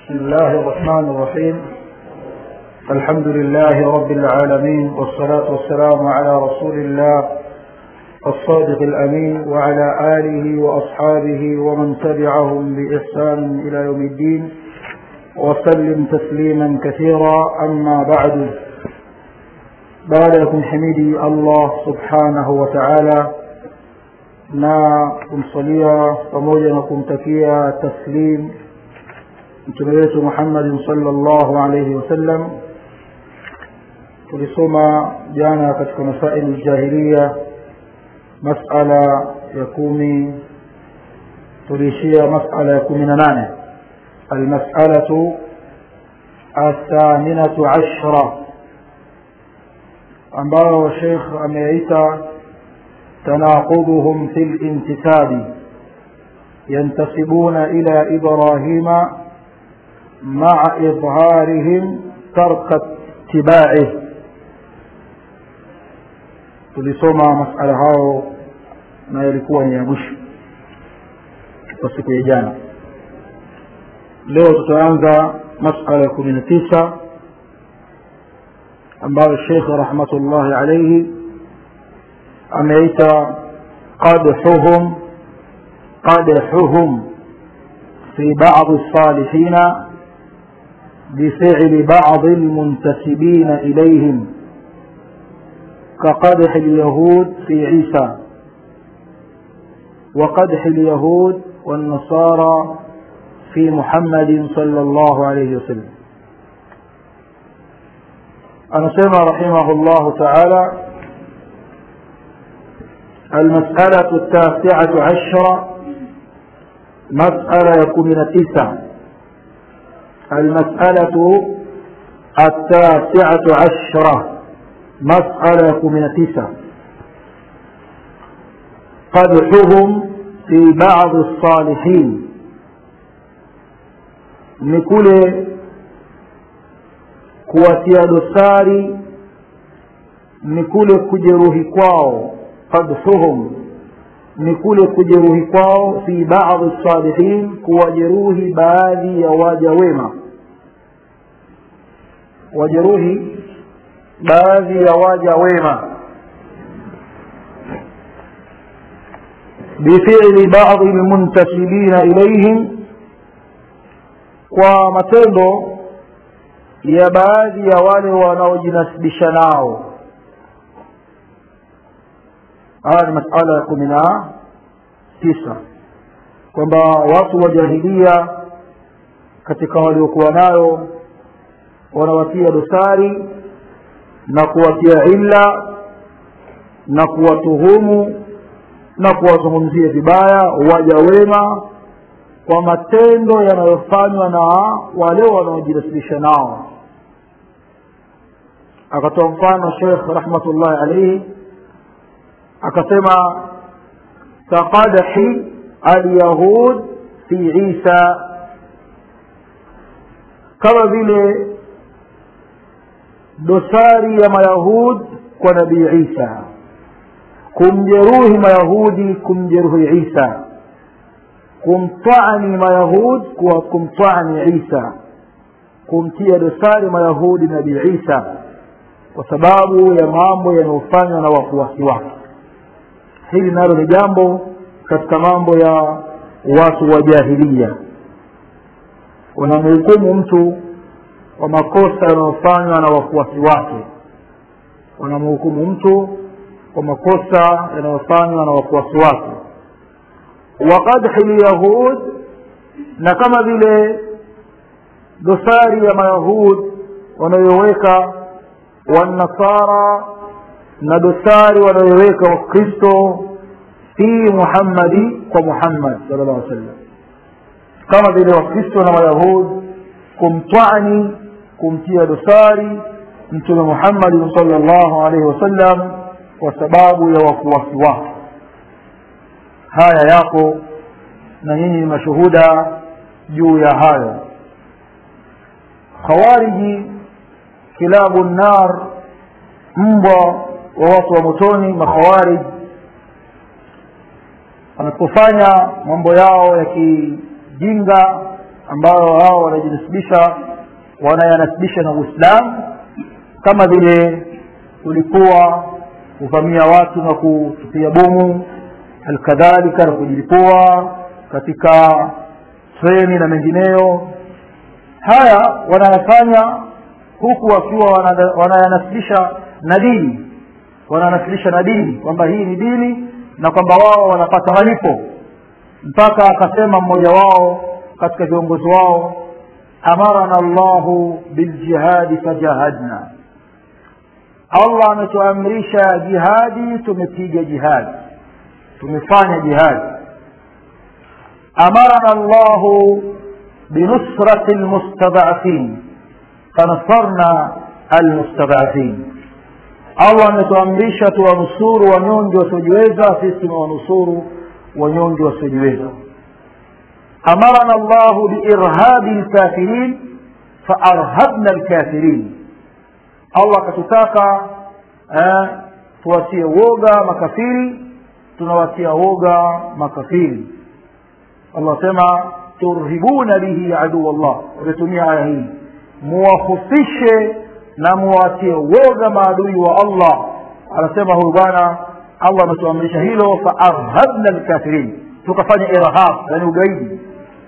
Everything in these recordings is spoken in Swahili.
بسم الله الرحمن الرحيم. الحمد لله رب العالمين، والصلاة والسلام على رسول الله الصادق الأمين وعلى آله وأصحابه ومن تبعهم بإحسان إلى يوم الدين، وسلم تسليما كثيرا. أما بعد، بعدكم حميدي الله سبحانه وتعالى na kumsalia pamoja na kumtakia taslim mtume wetu Muhammad sallallahu alayhi wasallam. Tulisoma jana katika masaili jahiliya masala ya 10, tulishia masala ya 18, almas'alatu athaminatu ashra, ambayo Sheikh ameita تناقضهم في الانتساب، ينتسبون إلى إبراهيم مع إظهارهم ترك اتباعه. tulisoma masala hao na yalikuwa ni ya mwisho kwa siku ya jana. Leo tutaanza masala ya 19 ambayo Sheikh rahmatullahi alayhi ameita قدحهم في بعض الصالحين بفعل بعض المنتسبين إليهم كقدح اليهود في عيسى وقدح اليهود والنصارى في محمد صلى الله عليه وسلم. أنا سمع رحمه الله تعالى: المسألة 19، مسألة يكون 9. المسألة 19، مسألة يكون 9. قدحهم في بعض الصالحين، نقول kuwatia dosari, ni kule kujeruhi kwao. قدحهم ni kule kujeruhi kwao fi baadhi salihin, kuwajeruhi baadhi ya waja wema, wajeruhi baadhi ya waja wema bifi'li baadhi almuntasibina ilayhim, kwa matendo ya baadhi ya wale wanaojinasibisha nao. Haya ni masala ya 19, kwamba watu wa jahiliya katika waliokuwa nayo wanawatia dosari na kuwatia illa na kuwatuhumu na kuwazungumzia vibaya waja wema kwa matendo yanayofanywa na wale wanaojinasibisha nao. Akatoa mfano Sheikh rahmatullahi alayhi akasema: taqadahi alyahud fi Isa, kama vile dosari ya mayahud kwa nabii Isa, kumjeruhi mayahudi kumjeruhi Isa, kumtaani mayahud kwa kumtaani Isa, kumtia dosari mayahudi nabii Isa kwa sababu ya mambo yanayofanywa na wafuasi wake. Hili nalo ni jambo katika mambo ya watu wa jahiliya. Wanamhukumu mtu kwa makosa yanayofanywa na wafuasi wake, wanamhukumu mtu kwa makosa yanayofanywa na wafuasi wake. Waqadhi al-yahud, na kama vile dosari ya mayahud wanayoweka, wan-nasara, na dosari wanayoweka Wakristo fi Muhammadi, kwa Muhammad sallallahu alaihi wasallam, kama vile Wakristo na Wayahudi kumtwani, kumtia dosari mtume Muhammad sallallahu alaihi wasallam kwa sababu ya wafuasi wake. Haya yako na nyinyi ni mashuhuda juu ya hayo. Khawariji, kilabu nar, mbwa wa watu wa motoni, makhawarij, wanapofanya mambo yao ya kijinga ambao hao wanayanasibisha na Uislamu, kama vile kulikuwa kuvamia watu na kutupia bomu, alkadhalika na kujilipua katika treni na mengineyo. Haya wanayafanya huku wakiwa wanayanasibisha na dini, kwamba hii ni dini na kwamba wao wanapata malipo. Mpaka akasema mmoja wao katika viongozi wao, amarana Allahu biljihadi fajahadna, Allah ametuamrisha jihadi, tumepiga jihadi, tumefanya jihadi. Amarana Allahu binusrati almustad'afin fanasarna almustad'afin, Allah ametuamrisha tuwanusuru wanyonge wasiojiweza, sisi tumewanusuru wanyonge wasiojiweza. Amarana Allahu biirhabi alkafirin faarhabna alkafirin, Allah akatutaka tuwatie woga makafiri, tunawatia woga makafiri. Allah sema turhibuna bihi adu Allah, wametumia aya hii muwahufishe na muwatie woga maadui wa Allah. Anasema huyu bwana Allah ametuamrisha hilo, faarhabna alkafirin, tukafanya irhab, yani ugaidi.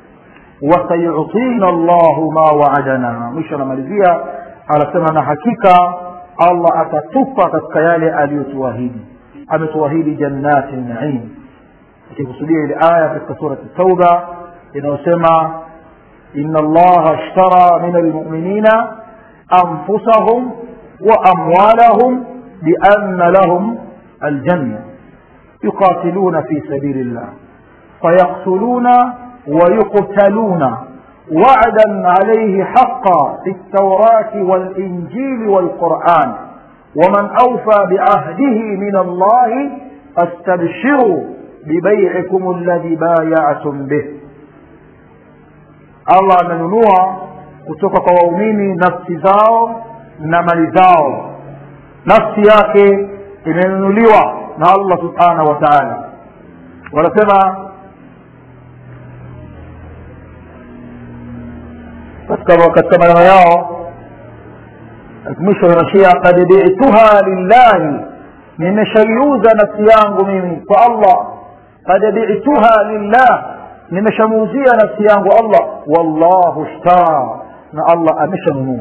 wasayu'tina Allahu ma wa'adana, mwisho anamalizia anasema na hakika Allah atatupa katika yale aliyotuahidi, ametuahidi jannatin na'im. Ikikusudia ile aya katika sura at-Tauba inayosema inna Allaha ashtara min almu'minina anfusahum wa amwalahum bi anna lahum aljanna yuqatiluna fi sabilillah fayaqtuluna wa yuqtaluna وعدا عليه حقا في التوراة والإنجيل والقرآن ومن أوفى بعهده من الله فاستبشروا ببيعكم الذي بايعتم به. Allah amenunua kutoka kwa waumini nafsi zao na mali zao, nafsi yake imenunuliwa na Allah subhanahu wa ta'ala. Wanasema katika maneno yao mwisho wanashia qad bi'tuha lillahi, nimeshaiuza nafsi yangu mimi kwa Allah. Qad bi'tuha lillah, nimeshamuuzia nafsi yangu Allah. Wallahu ishtara, na Allah ameshanunua.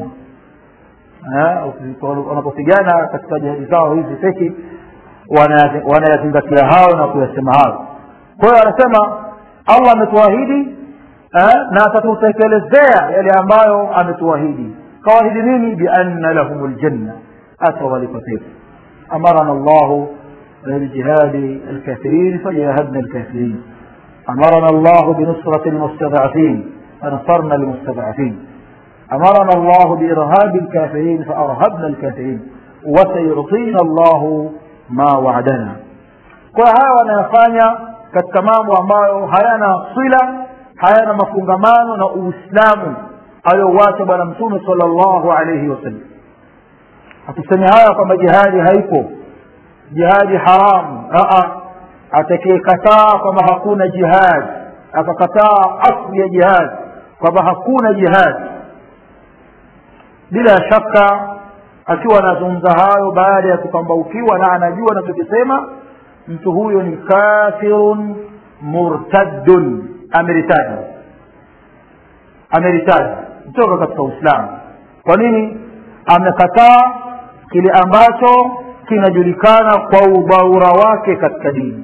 Wanapopigana katika jihadi zao hizi feki wanayazingatia hao na kuyasema hao. Kwa hiyo anasema Allah ametuahidi na atatutekelezea yale ambayo ametuahidi. Kawaahidi nini? bi anna lahumul janna, atawalipa pepo. Amarana Allahu biljihadi alkafirin fajahadna alkafirin. Amarana Allahu binusrati almustad'afin fanasarna almustad'afin. Amarana Allahu biirhabi alkafirin faarhabna alkafirin. wasayu'tina Allahu ma wa'adana. Kwa hawa wanayafanya katika mambo ambayo hayana sila, hayana mafungamano na Uislamu aliyowaacha bwana Mtume sallallahu alayhi wasallam. Hatusemi haya kwamba jihadi haipo, jihadi haramu. Atakayekataa kwamba hakuna jihad, akakataa asli ya jihad, kwamba hakuna jihad, bila shaka akiwa anazungumza hayo baada ya kupambaukiwa na anajua na tukisema mtu huyo ni kafirun murtaddun, ameritadi kutoka katika Uislamu. Kwa nini? Amekataa kile ambacho kinajulikana kwa ubora wake katika dini.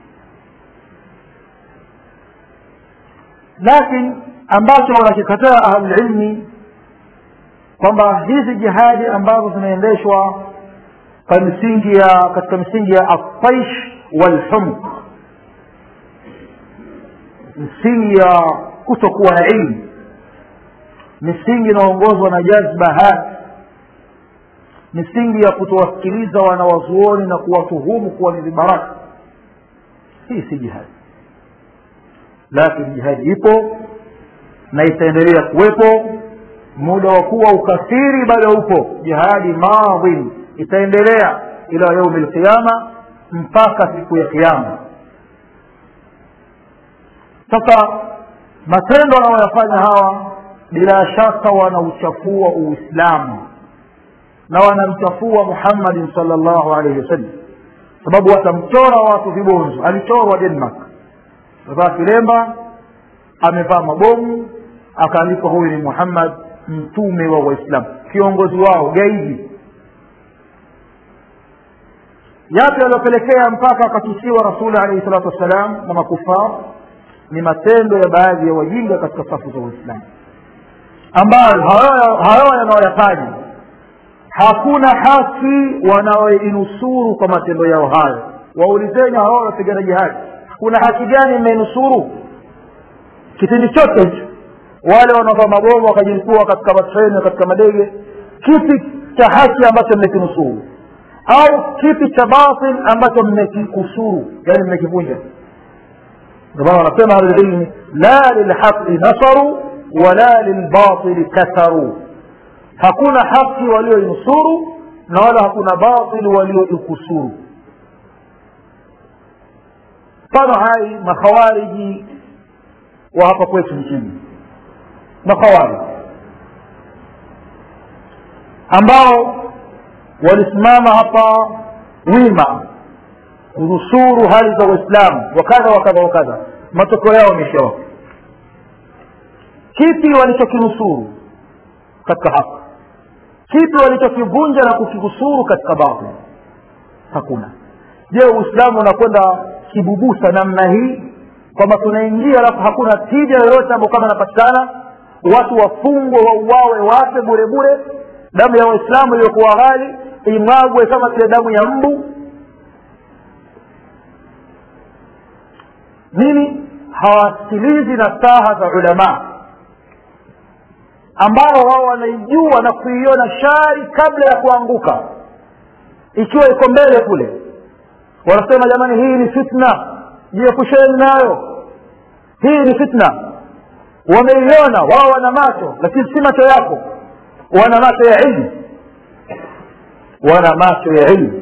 Lakini ambacho wanakikataa ahlul ilmi kwamba hizi jihadi ambazo zinaendeshwa katika misingi ya at-taish wal-humq, misingi ya kutokuwa na ilmu, misingi inaongozwa na jazba, misingi ya kutowasikiliza wanawazuoni na kuwatuhumu kuwa ni vibaraka, hii si jihadi. Lakini jihadi ipo na itaendelea kuwepo muda wa kuwa ukafiri bado upo. Jihadi madhi itaendelea ila yaum al-qiyama, mpaka siku ya kiyama. Sasa matendo wanayofanya hawa bila shaka wanauchafua Uislamu na wanamchafua Muhammad sallallahu alayhi wasallam, sababu watamchora watu vibonzo. Alichorwa Denmark, baba kilemba, amevaa mabomu, akaandikwa huyu ni Muhammad, mtume wa Waislamu, kiongozi wao, gaidi. Yapi yaliyopelekea mpaka akatusiwa Rasul alayhi salatu wasalam na makufar? Ni matendo ya baadhi ya wajinga katika safu za Uislamu, ambayo hayo yanayoyafanya hakuna haki wanaoinusuru kwa matendo yao hayo. Waulizeni hao wapigana jihad, kuna haki gani mmenusuru kipindi chote hicho? Wale wanaovaa mabomu wakajilipua katika matreni, katika madege, kipi cha haki ambacho mmekinusuru? Au kipi cha batil ambacho mmekikusuru, yani mmekivunja? ndio wanasema al-ilm la lilhaqi nasaru wala lilbatil kasaru. Hakuna haki walioinusuru na wala hakuna batil walioikusuru. Kama hai makhawariji wa hapa kwetu nchini, makhawariji ambao walisimama hapa wima kunusuru hali za Uislamu wakadha, matokeo yao yameshawa. Kipi walichokinusuru katika haki? Kipi walichokivunja na kukikusuru katika batil? Hakuna. Je, Uislamu unakwenda kibubusa namna hii kwamba tunaingia alafu hakuna tija yoyote ambayo kama inapatikana, watu wafungwe, wauawe, wafe bure bure, damu ya Waislamu iliyokuwa ghali imwagwe kama vile damu ya mbu? Nini? Hawasikilizi nasaha za ulama ambao wao wanaijua na kuiona shari kabla ya kuanguka, ikiwa iko mbele kule. Wanasema jamani, hii ni fitna, jiepusheni nayo, hii ni fitna. Wameiona, wao wana macho, lakini si macho yako, wana macho ya ilmu, wana macho ya ilmu.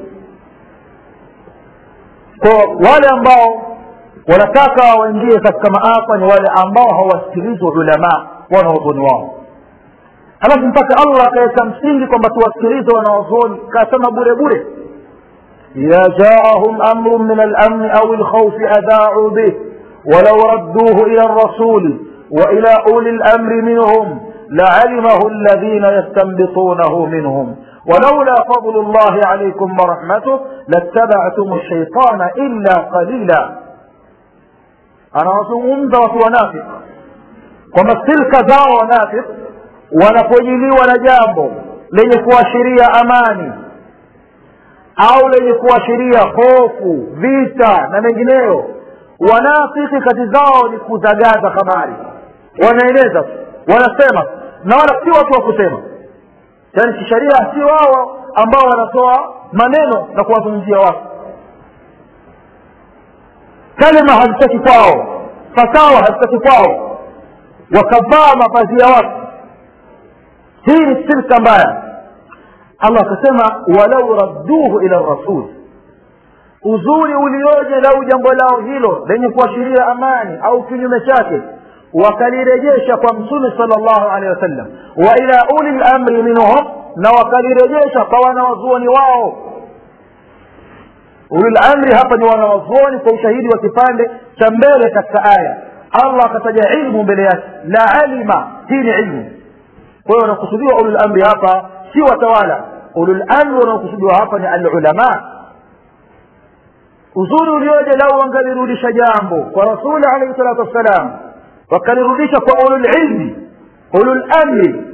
Kwa wale ambao wanataka waingie katika maafa ni wale ambao hawasikilizi ulama wanaozuoni wao. Halafu mpaka Allah akaweka msingi kwamba tuwasikilize wanaozuoni, kasema bure bure, ya jaahum amrun min al-amn aw al-khawf adha'u bih walau radduhu ila ar-rasul wa ila uli al-amri minhum la'alimahu alladhina yastanbitunahu minhum ولولا فضل الله عليكم ورحمته لاتبعتم الشيطان إلا قليلا. anawazungumza watu wanafiki kwamba silka zao wanafiki wanapojiliwa na jambo lenye kuashiria amani au lenye kuashiria hofu, vita na mengineyo, wanafiki kati zao ni kuzagaza habari, wanaeleza, wanasema, na wala si watu wa kusema. Yani kisheria si wao ambao wanatoa maneno na kuwazungumzia watu. Kalima hazitaki kwao, fatawa hazitaki kwao, wakavaa mavazi ya watu. Hii ni silka mbaya. Allah akasema walau radduhu ila rasul. Uzuri ulioje lau jambo lao hilo lenye kuashiria amani au kinyume chake wakalirejesha kwa Mtume sallallahu alaihi wasallam, wa ila uli al-amri minhum, na wakalirejesha kwa wanawazuoni wao. Ulul amri hapa ni wanawazuoni kwa ushahidi wa kipande cha mbele katika aya. Allah akataja ilmu mbele yake, la alima, hii ni ilmu. Kwa hiyo wanakusudiwa ulul amri hapa si watawala. Ulul amri wanakusudiwa hapa ni al-ulama. Uzuri ulioje lau wangalirudisha jambo kwa Rasul alayhi salatu wassalam, wakalirudisha kwa ulul ilmi, ulul amri.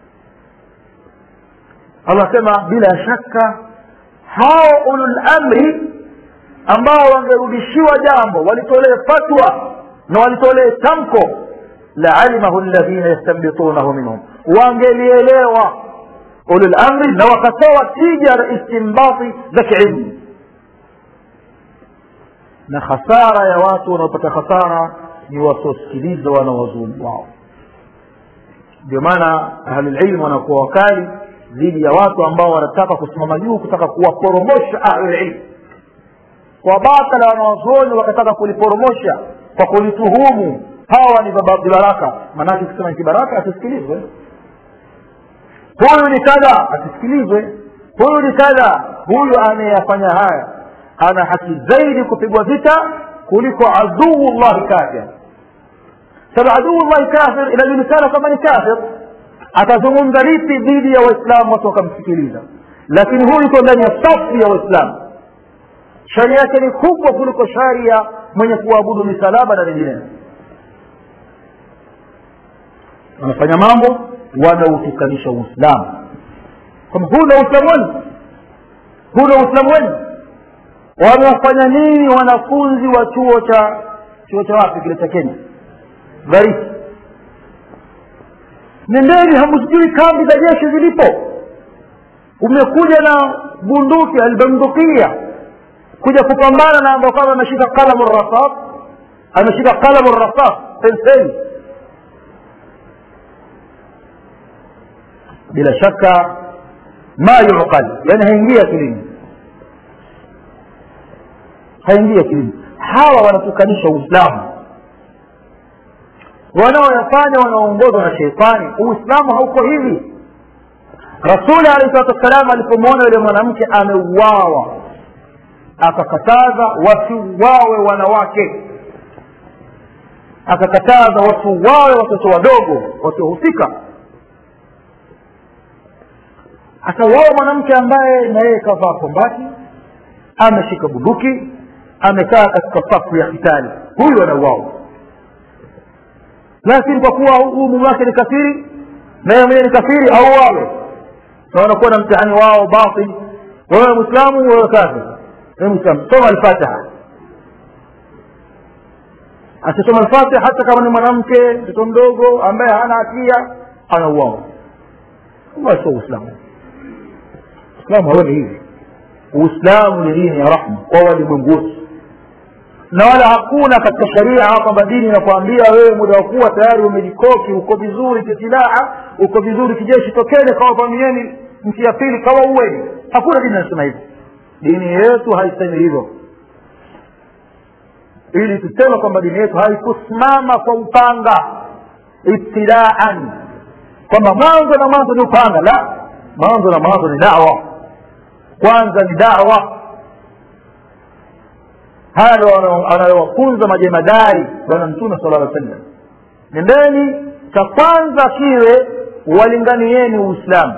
Allah sema bila shaka hao ulul amri ambao wangerudishiwa jambo, walitolee fatwa na walitolee tamko, la alimahu alladhina yastanbitunahu minhum, wangelielewa ulul amri na wakatoa tija na istinbati za kiilmu. Na khasara ya watu wanaopata khasara ni wasiosikiliza wanawazuoni wao. Ndio maana ahlul ilm wanakuwa wakali dhidi ya watu ambao wanataka kusimama juu, kutaka kuwaporomosha ahlul ilm kwa batala wanawazuoni, wakataka kuliporomosha kwa kulituhumu hawa ni baraka, maana ukisema ni baraka asisikilizwe. Huyu ni kadha asisikilizwe, huyu ni kadha. Huyu anayefanya haya ana haki zaidi kupigwa vita kuliko aduullah kafir. Sababu aduullah kafir inajulikana kama ni kafir, atazungumza lipi dhidi ya waislamu watu wakamsikiliza. Lakini huyu yuko ndani ya safu ya waislamu, sharia yake ni kubwa kuliko sharia mwenye kuabudu misalaba na vingine. Wanafanya mambo wanautukanisha Uislamu, kama huna Uislamu, huna Uislamu. Wanafanya nini wanafunzi wa chuo cha wapi kile cha Kenya Garissa? Nendeni, hamsijui kambi za jeshi zilipo. Umekuja na bunduki albundukia kuja kupambana na ambao kama ameshika kalamu rasas, ameshika kalamu rasas penseli. Bila shaka ma yuqal, yani haingia kilini, haingia kilini. Hawa wanatukanisha Uislamu, wanaoyafanya wanaongozwa na sheitani. Uislamu hauko hivi. Rasuli alayhi wasallam alipomwona yule mwanamke ameuawa, akakataza wasiuawe wanawake, akakataza wasiuawe watoto wadogo wasiohusika. Akauawa mwanamke ambaye na yeye kavaa kombati, ameshika bunduki, amekaa katika safu ya kitali. Huyu anauawa. Lakini kwa kuwa mume wake ni kafiri na yeye mwenyewe ni kafiri, auawe. Na wanakuwa na mtihani wao batil. Wewe Muislamu, wewe kafiri. Wewe Muislamu, soma al-Fatiha. Asisoma al-Fatiha hata kama ni mwanamke mtoto mdogo ambaye hana hatia, anauawa. Huo sio Uislamu. Uislamu hauko hivi. Uislamu ni dini ya rahma kwa walimwengu. Na wala hakuna katika sharia kwamba dini inakuambia wewe muda wa kuwa tayari umejikoki, uko vizuri kisilaha, uko vizuri kijeshi, tokeni kwa familieni nchi ya pili kama uweni. Hakuna dini inasema hivyo. Dini yetu haisemi hivyo. Ili tuseme kwamba dini yetu haikusimama kwa upanga ibtidaan, kwamba mwanzo ni upanga. La, mwanzo ni da'wa. Kwanza ni da'wa. Halo anayowafunza majemadari bwana Mtume sallallahu alaihi wasallam. Nendeni, cha kwanza kiwe walinganieni Uislamu,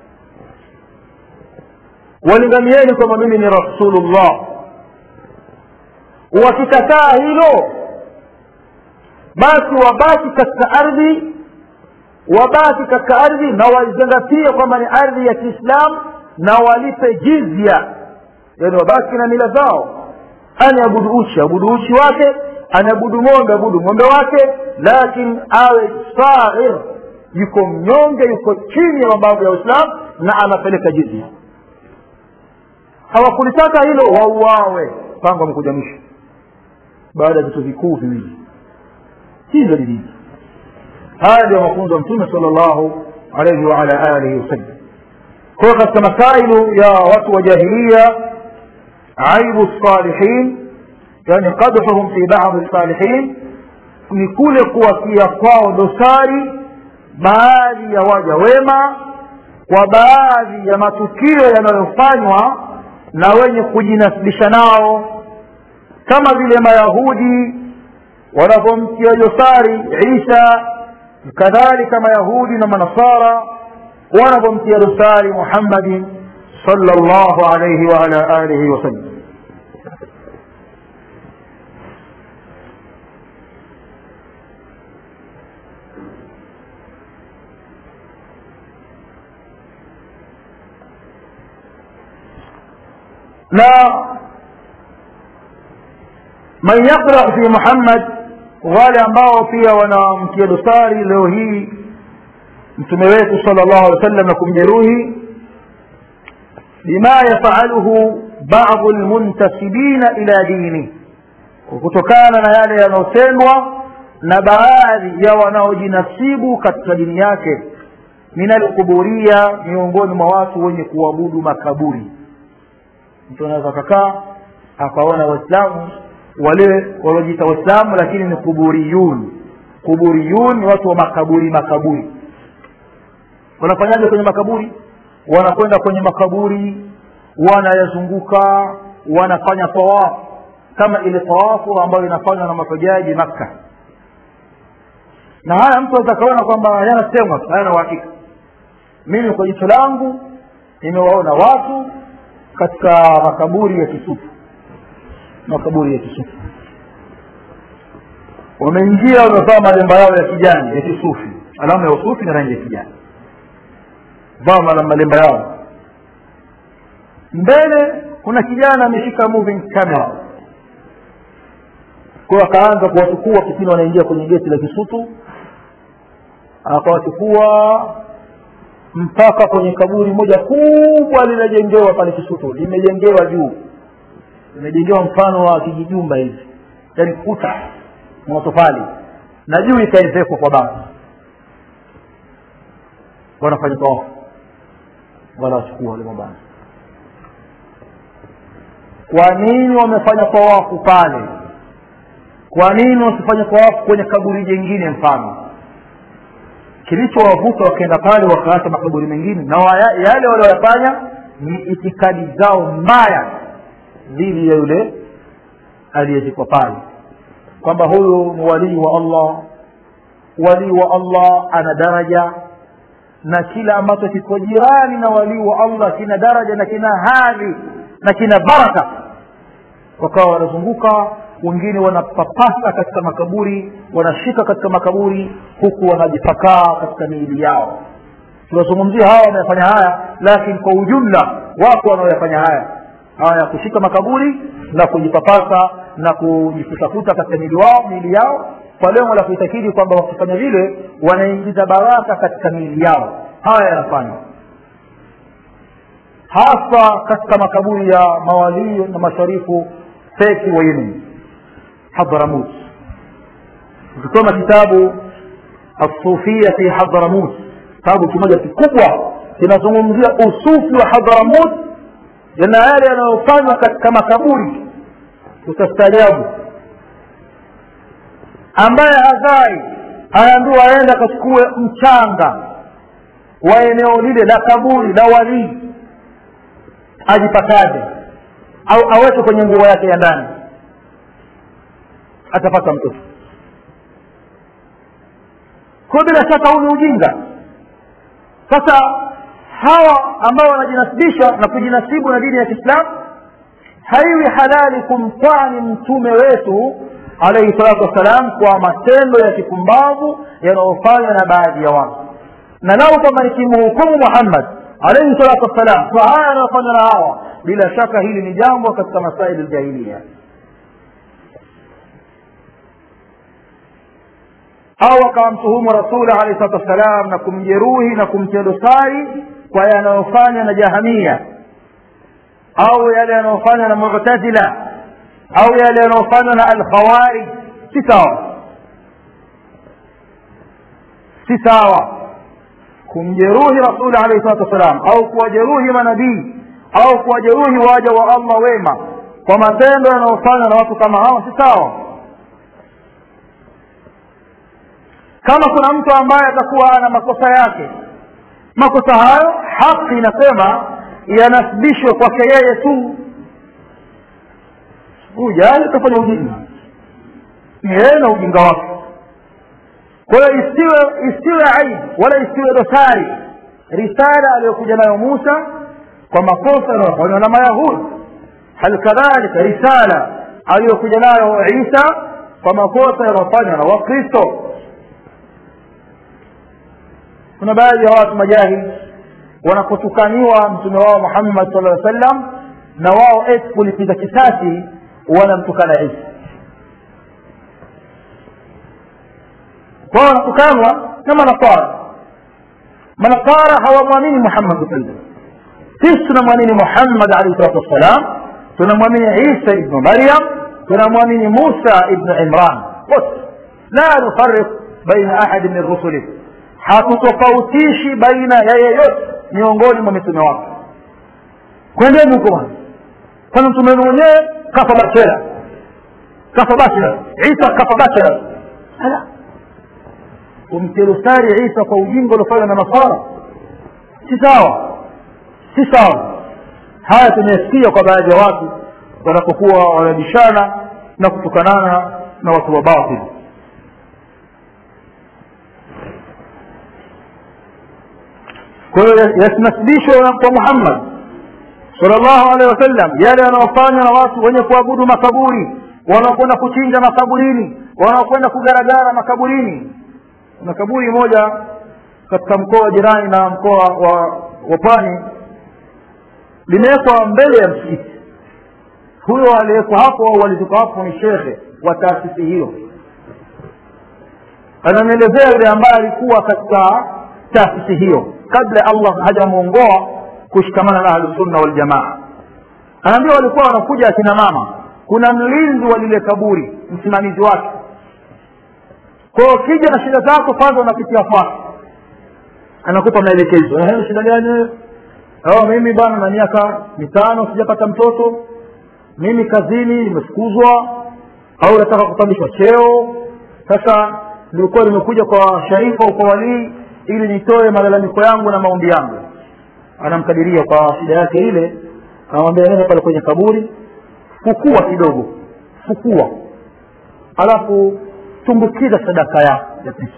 walinganieni kwamba mimi ni Rasulullah. Wakikataa hilo, basi wabaki katika ardhi, na wazingatie kwamba ni ardhi ya Kiislamu, na walipe jizya, yani wabaki na mila zao. Anabudu uchi wake, anabudu ng'ombe wake, lakini awe sair, yuko mnyonge, yuko chini ya mambo ya Uislamu, na anapeleka jizya. Hawakulitaka hilo, wauawe panga mkuja mwisho baada ya vitu vikuu viwili. Hizo ni dini. Haya ndio mafunzo ya Mtume sallallahu alayhi wa ala alihi wasallam. Kwa katika masailu ya watu wa jahiliya, aibu salihin, yani qadhuhum fi ba'd salihin, ni kule kuwatia kwao dosari baadhi ya waja wema kwa baadhi ya matukio yanayofanywa na wenye kujinasibisha nao, kama vile Mayahudi wanapomtia dosari Isa, kadhalika Mayahudi na Manasara wanapomtia dosari Muhammadin sallallahu alayhi wa ala alihi wa sallam. Na man yaqra fi Muhammad, wale ambao pia wanamtia dosari leo hii mtume wetu sallallahu alaihi wasallam na kumjeruhi, bima yafaluhu ba'd almuntasibina ila dini, kutokana na yale yanayosemwa na baadhi ya wanaojinasibu katika dini yake, minal kuburia, miongoni mwa watu wenye kuabudu makaburi. Mtu anaweza kukaa akaona Waislamu wale walojiita Waislamu lakini ni kuburiyun, Kuburiyun ni watu wa makaburi. Wanafanyaje kwenye makaburi? Wanakwenda kwenye makaburi, wanayazunguka, wanafanya tawaf kama ile tawafu ambayo inafanywa na mahujaji Makkah. Na haya mtu atakaona kwamba yanasema hayana uhakika. Mimi kwa jicho langu nimewaona watu katika makaburi ya kisufi. Wameingia, wamevaa malemba yao ya kijani ya kisufi. Alama ya usufi ni rangi ya kijani. Vaa malemba yao. Mbele kuna kijana ameshika moving camera. Kwa akaanza kuwachukua kipindi wanaingia kwenye geti la kisutu. Akawachukua mpaka kwenye kaburi moja kubwa lililojengewa pale kisutu. Limejengewa juu. Limejengewa mfano wa kijijumba hivi. Yaani kuta matofali na juu ikaezekwa kwa bati. Wanafanya tawaf. Wanachukua wale mabani. Kwa nini wamefanya tawafu pale? Kwa nini wasifanye tawafu kwenye kaburi jingine mfano? Kilichowavuta wakaenda pale wakaacha makaburi mengine, na yale waliyofanya ni itikadi zao mbaya dhidi ya yule aliyezikwa pale, kwamba huyu ni wali wa Allah. Wali wa Allah ana daraja, na kila ambacho kiko jirani na wali wa Allah kina daraja na kina hadhi na kina baraka. Wakawa wanazunguka, wengine wanapapasa katika makaburi, wanashika katika makaburi, huku wanajipakaa katika miili yao. Tunazungumzia hawa wanafanya haya, lakini kwa ujumla wako wanaofanya haya kushika makaburi na kujipapasa na kujifutafuta katika miili yao kwa lengo la kuitakidi kwamba wakifanya vile wanaingiza baraka katika miili yao. Haya yanafanya hasa katika makaburi ya mawali na masharifu feki wa Yemen, Hadramut. Ukisoma kitabu As-Sufia fi Hadramut, kitabu kimoja kikubwa kinazungumzia usufi wa Hadramut na yale yanayofanywa katika makaburi, utastaajabu. Ambaye hadhari anaambiwa aende akachukue mchanga wa eneo lile la kaburi la wali, ajipakaze au aweke kwenye nguo yake ya ndani, atapata mtoto. Kwa bila shaka huu ni ujinga. Sasa hawa ambao wanajinasibisha na kujinasibu na dini ya Kiislamu, haiwi halali kumtani mtume wetu alayhi salatu wasalam kwa matendo ya kipumbavu yanayofanywa na baadhi ya watu. Na lau kama nikimhukumu Muhammad alayhi salatu wasalam kwa haya yanayofanywa na hawa, bila shaka hili ni jambo katika masaili ya jahiliya. Au akamtuhumu Rasul alayhi salatu wasalam na kumjeruhi na kumtia dosari kwa yanayofanywa na Jahamia, au yale yanayofanywa na Mu'tazila, au yale yanayofanywa na Al-Khawarij. Si sawa kumjeruhi Rasul alayhi salatu wasalam au kuwajeruhi manabii au kuwajeruhi waja wa Allah wema kwa matendo yanayofanywa na watu kama hao. Si sawa. Kama kuna mtu ambaye atakuwa ana makosa yake, makosa hayo haki inasema yanasibishwe kwake yeye tu. Ujali kufanya ujinga ni yeye na ujinga wake. Kwa hiyo isiwe aibu wala isiwe dosari risala aliyokuja nayo Musa kwa makosa yanayofanywa na Mayahudi, hal kadhalika risala aliyokuja nayo Isa kwa makosa yanayofanywa na Wakristo. Kuna baadhi ya watu majahili wanapotukaniwa mtume wao Muhammad sallallahu alaihi wasallam, na wao kulipiza kisasi wanamtukana Isa. Kwa wanatukanwa na manasara hawamwamini Muhammad sallallahu alaihi wasallam. Sisi tunamwamini Muhammad alayhi salatu wasalam, tunamwamini Isa ibn Maryam, tunamwamini Musa ibn Imran. La nufarriq baina ahad min rusulih, hatutofautishi baina ya yeyote miongoni mwa mitume wake. Kwendeni huko kwa mtume mwenyewe kafa bachela, Isa kafa bachela. kumtirusari Isa kwa ujinga uliofanywa na Nasara, si sawa. Haya tumesikia kwa baadhi ya watu wanapokuwa wanabishana na kutukanana na watu wa batili. Kwa hiyo yasinasibishwa kwa Muhammad sallallahu alaihi wasallam yale yanayofanywa na watu wenye kuabudu makaburi, wanaokwenda kuchinja makaburini, wanaokwenda kugaragara makaburini. Kuna kaburi moja katika mkoa jirani na mkoa wa Pwani limewekwa mbele ya msikiti. Huyo aliyekuwa hapo au alitoka hapo ni shekhe wa taasisi hiyo. Ananielezea yule ambaye alikuwa katika taasisi hiyo kabla Allah hajamuongoa kushikamana na Ahlus Sunna wal Jamaa. Anaambia walikuwa wanakuja akina mama, kuna mlinzi wa lile kaburi, msimamizi wake. Kwa kija na shida zako kwanza unapitia kwake, anakupa maelekezo. Shida gani? Mimi bwana na miaka 5 sijapata mtoto, mimi kazini nimefukuzwa, au nataka kupandishwa cheo. Sasa nilikuwa nimekuja kwa sharifa au kwa wali ili nitoe malalamiko yangu na maombi yangu. Anamkadiria kwa shida yake ile, anamwambia nenda pale kwenye kaburi, fukua kidogo, alafu tumbukiza sadaka ya pesa,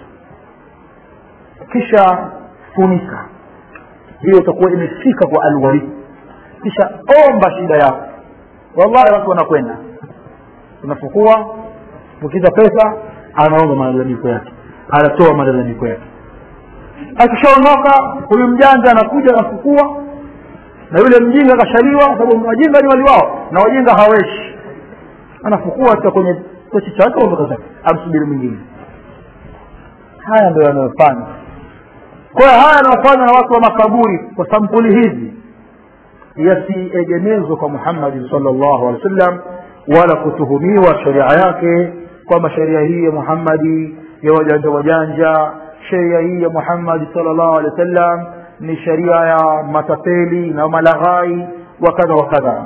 kisha funika. Hiyo itakuwa imefika kwa alwali, kisha omba shida yako. Wallahi watu wanakwenda, tunafukua, fukiza pesa, anaomba malalamiko yake, anatoa malalamiko yake. Akishaondoka huyu mjanja anakuja anafukua, na yule mjinga kashaliwa, sababu wajinga ni wali wao na wajinga haweshi. Anafukua hata kwenye kochi chake au amsubiri mwingine. Haya ndio yanayofanya. Kwa haya yanayofanya na watu wa makaburi kwa sampuli hizi yasiegemezwe kwa Muhammad sallallahu alaihi wasallam, wala kutuhumiwa sharia yake kwamba sharia hii ya Muhammad ya wajanja, sharia hii ya Muhammad sallallahu alaihi wasallam ni sharia ya matapeli na malaghai wa kadha wa kadha.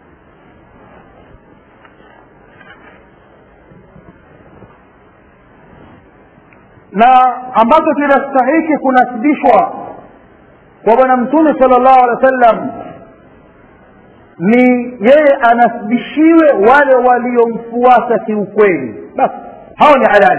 Na ambacho kinastahili kunasibishwa kwa bwana mtume sallallahu alaihi wasallam ni yeye anasibishiwe wale waliomfuata kiukweli. Basi hao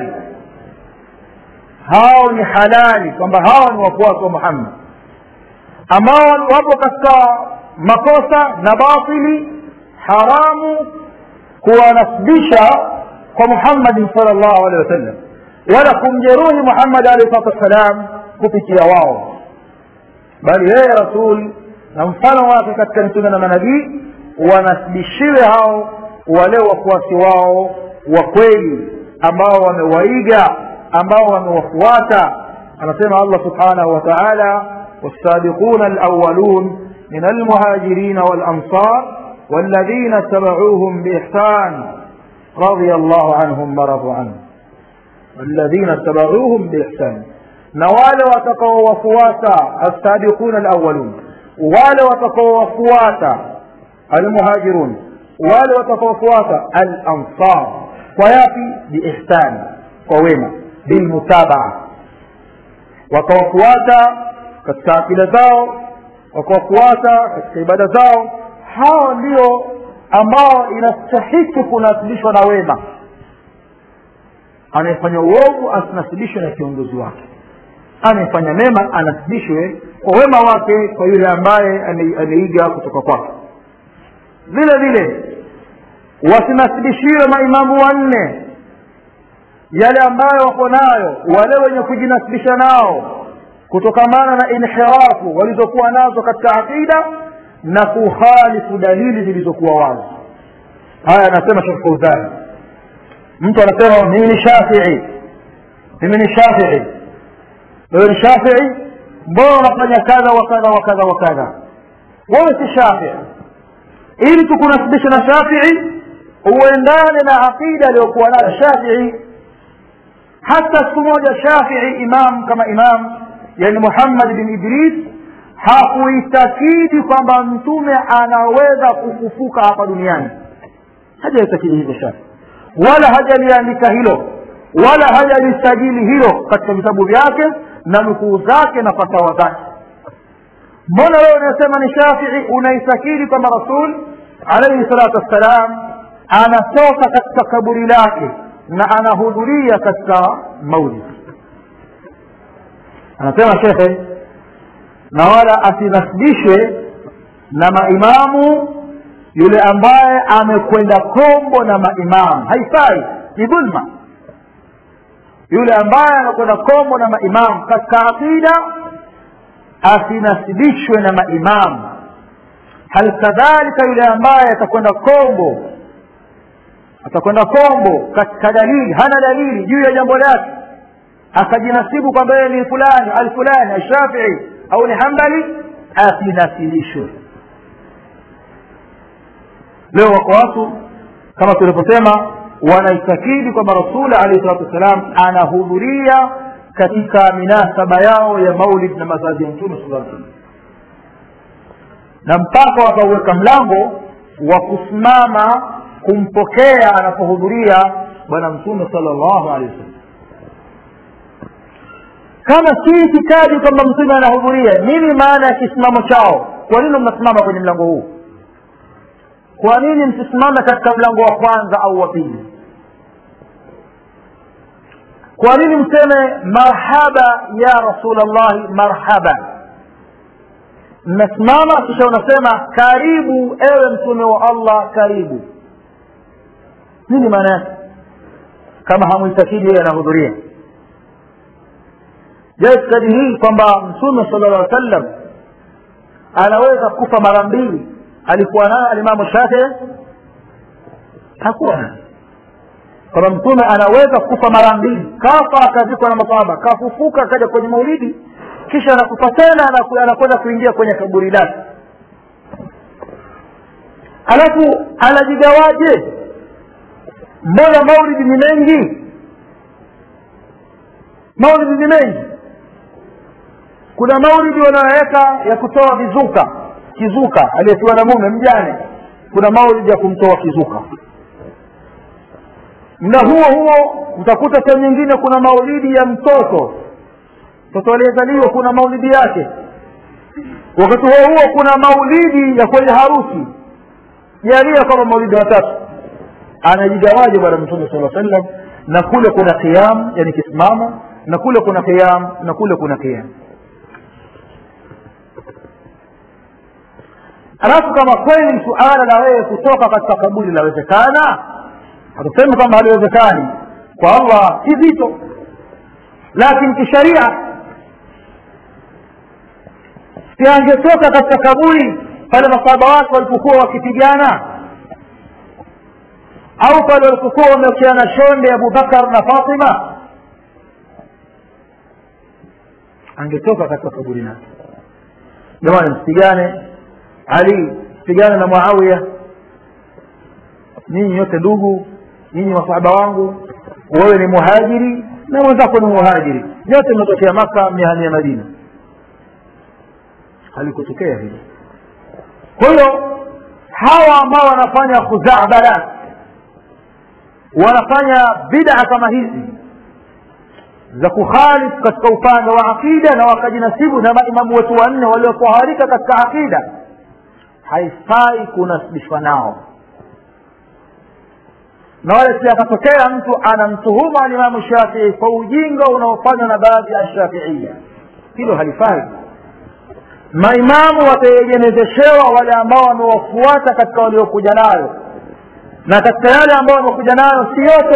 ni halali kwamba hao ni wafuasi wa Muhammad. Ambao wapo katika makosa na batili, haramu kuwanasibisha kwa Muhammad sallallahu alaihi wasallam, wala kumjeruhi Muhammad alayhi wasallam kupitia wao, bali yeye rasul na mfano wake katika mitume na manabii wanasibishiwe hao wale wafuasi wao wa kweli ambao wamewaiga, ambao wamewafuata. Anasema Allah subhanahu wa ta'ala, was-sabiquna al-awwalun min al-muhajirin wal-ansar والذين اتبعوهم بإحسان رضي الله عنهم ورضوا عنه والذين اتبعوهم بإحسان. نوال وتقوا وفواتا السابقون الأولون، وال وتقوا وفواتا المهاجرون، وال وتقوا وفواتا الأنصار، ويأتي بإحسان وويمة بالمتابعة. وتوفواتا كتاكل زاو وكوفواتا كتبادة زاو، hao ndio ambao inastahili kunasibishwa na wema. Anayefanya uovu asinasibishwe na kiongozi wake, anayefanya mema anasibishwe kwa wema wake kwa yule ambaye ameiga kutoka kwake. Vile vile wasinasibishiwe maimamu wanne yale ambayo wako nayo wale wenye kujinasibisha nao kutokamana na inhirafu walizokuwa nazo katika akida na kukhalifu dalili zilizokuwa wazi. Haya anasema Sheikh Fawzan. Mtu anasema mimi ni Shafi'i, wewe ni Shafi'i, mbona unafanya kadha wa kadha wa kadha wa kadha? Wewe si Shafi'i. Ili tukunasibisha na Shafi'i uendane na akida aliyokuwa nayo Shafi'i. Hata siku moja Shafi'i imam kama imam, yani Muhammad bin Idris, hakuitakidi kwamba mtume anaweza kufufuka hapa duniani. Hajaitakidi hivyo Shafi'i, wala hajaliandika hilo, wala hajalisajili hilo katika vitabu vyake na nukuu zake na fatawa zake. Mbona wewe unasema ni Shafi'i unaitakidi kama Rasul alayhi salatu wassalam anatoka katika kaburi lake na anahudhuria katika maulid? Anasema shekhe, na wala asinasibishwe na maimamu yule ambaye amekwenda kombo na maimamu. Haifai, ni dhulma. Yule ambaye anakwenda kombo na maimamu katika akida asinasibishwe na maimamu. Hal kadhalika yule ambaye atakwenda kombo katika dalili, hana dalili juu ya jambo lake, akajinasibu kwamba yeye ni fulani al-fulani al-Shafi'i au ni Hanbali, asinasibishwe. Leo wako watu kama tuliposema wanaitakidi kwamba Rasul alayhi salatu wasalam anahudhuria katika minasaba yao ya maulid na mazazi ya Mtume sallallahu alaihi wasallam, na mpaka wakaweka mlango wa kusimama kumpokea anapohudhuria bwana Mtume sallallahu alaihi wasallam. Kama si itikadi kwamba Mtume anahudhuria, nini maana ya kisimamo chao? Kwa nini mnasimama kwenye mlango huu? Kwa nini msisimame katika mlango wa kwanza au wa pili? Kwa nini mseme marhaba ya Rasulullah, marhaba? Mnasimama kisha unasema karibu ewe Mtume wa Allah, karibu. Nini maana yake kama hamuitakidi yeye anahudhuria? Je, itikadi hii kwamba Mtume sallallahu alaihi wasallam anaweza kufa mara mbili alikuwa nayo alimamu Shafi'i? Hakuwa. Kwa Mtume anaweza kufa mara mbili, kafa akazikwa na masahaba, kafufuka akaja kwenye maulidi, kisha anakufa tena anakwenda kuingia kwenye kaburi lake. Alafu anajigawaje? Mbona maulidi ni mengi? Maulidi ni mengi. Kuna maulidi wanaweka ya kutoa kizuka aliyetiwa na mume mjane, kuna maulidi ya kumtoa kizuka. Na huo utakuta sehemu nyingine kuna maulidi ya mtoto aliyezaliwa, kuna maulidi yake. Wakati huo kuna maulidi ya kwenye harusi. Jalia kama maulidi watatu. Anajigawaje bwana Mtume sallallahu alaihi wasallam? Na kule kuna qiyam, yani kisimamo, na kule kuna qiyam, na kule kuna qiyam. Alafu kama kweli suala la wewe kutoka katika kaburi lawezekana, hatusemi kama haliwezekani, kwa Allah si zito, lakini kisharia si angetoka katika kaburi pale masahaba wake walipokuwa wakipigana, au pale walipokuwa wameokeana shonde Abu Bakar na Fatima, angetoka katika kaburi lake. Jamani, msipigane. Ali pigana na Muawiya, ninyi yote ndugu, ninyi masahaba wangu, wewe ni muhajiri na mwenzako ni muhajiri, yote mmetokea Maka mmehamia Madina. Halikutokea hilo. Kwa hiyo hawa ambao wanafanya khuza'balat, wanafanya bid'a kama hizi za kukhalif katika upande wa akida na wakajinasibu na maimamu wetu wanne waliotoharika katika akida, haifai kunasibishwa nao. Na wale si akatokea mtu anamtuhuma Imam Shafi'i kwa ujinga unaofanywa na baadhi ya Shafi'iyya, hilo halifai. Maimamu wataegemezeshewa wale ambao wamewafuata katika waliokuja nayo, na katika yale ambao wamekuja nayo si yote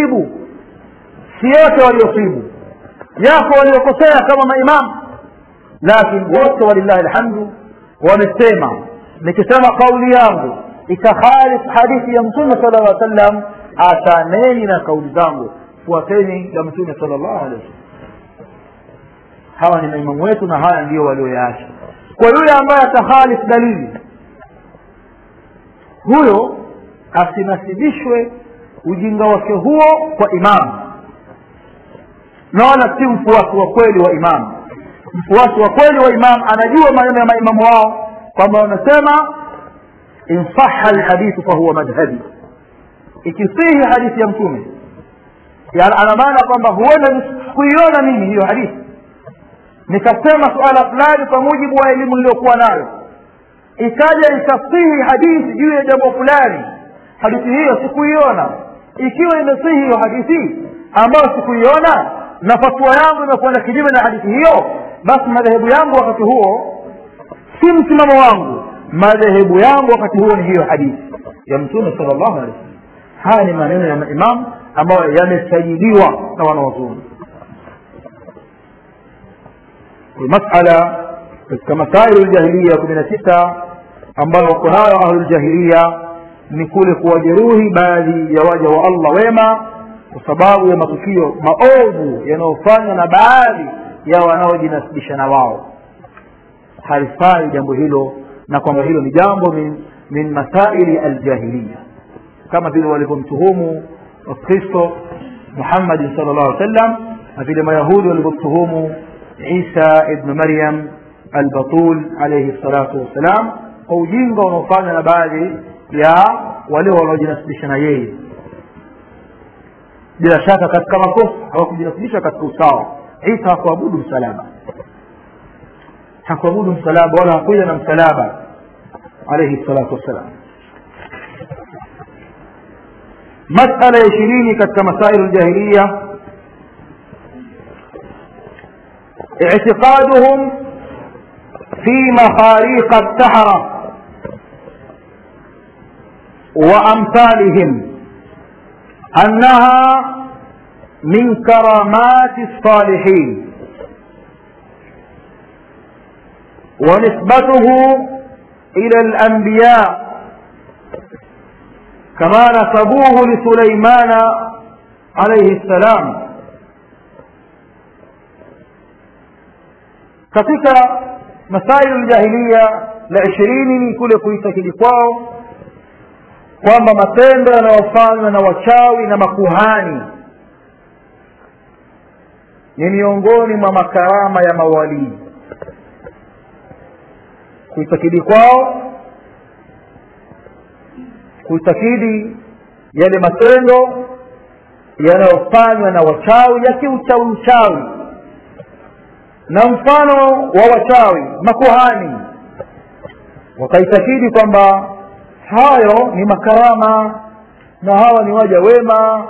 waliosibu, yako waliokosea kama maimamu, lakini wote walillahi alhamdu wamesema, nikisema kauli yangu ikakhalif hadithi ya Mtume sallallahu alaihi wasallam, ataneni na kauli zangu, fuateni ya Mtume sallallahu alaihi wasallam. Hawa ni maimamu wetu na haya ndio walioyaacha. Kwa yule ambaye atakhalif dalili, huyo asinasibishwe ujinga wake huo kwa imamu, na wala si mfuasi wa kweli wa imamu. Mfuasi wa kweli wa imamu anajua maneno ya maimamu wao kwamba wanasema in sahha alhadith fa huwa madhhabi, ikisihi hadithi ya Mtume yani ana maana kwamba huenda kuiona mimi hiyo hadithi nikasema suala fulani kwa mujibu wa elimu niliyokuwa nayo, ikaja ikasihi hadithi juu ya jambo fulani, hadithi hiyo sikuiona. Ikiwa imesihi hiyo hadithi ambayo sikuiona na fatwa yangu imekwenda kinyume na hadithi hiyo, basi madhehebu yangu wakati huo si msimamo wangu, madhehebu yangu wakati huo ni hiyo hadithi ya Mtume sallallahu alaihi wasallam. Haya ni maneno ya imam ambayo yamesajiliwa na wanawazuoni. Masala katika masailu aljahiliya 16 ambayo wako nayo ahlul jahiliya ni kule kuwajeruhi baadhi ya waja wa Allah wema kwa sababu ya matukio maovu yanayofanywa na baadhi ya wanaojinasibisha na wao. Halifai jambo hilo, na kwamba hilo ni jambo min masaili aljahiliya, kama vile walipomtuhumu Kristo Muhammad sallallahu alaihi wasallam na vile Mayahudi walipomtuhumu Isa ibn Maryam al-Batul alayhi salatu wassalam kwa ujinga unaofanywa na baadhi ya wale wanaojinasibisha na yeye. Bila shaka katika makosa hawakujinasibisha katika usawa. Isa hakuabudu msalaba, hakuabudu msalaba wala hakuja na msalaba alayhi salatu wassalam. Masala ya 20 katika masailu aljahiliya, اعتقادهم في مخاريق السحرة وأمثالهم أنها من كرامات الصالحين، ونسبته إلى الأنبياء كما نسبوه لسليمان عليه السلام. katika masailu aljahiliya la 20 ni kule kuitakidi kwao kwamba matendo yanayofanywa na wachawi na makuhani ni miongoni mwa makarama ya mawali. Kuitakidi kwao, kuitakidi yale matendo yanayofanywa na wachawi ya kiuchawi na mfano wa wachawi makuhani, wakaitakidi kwamba hayo ni makarama na hawa ni waja wema,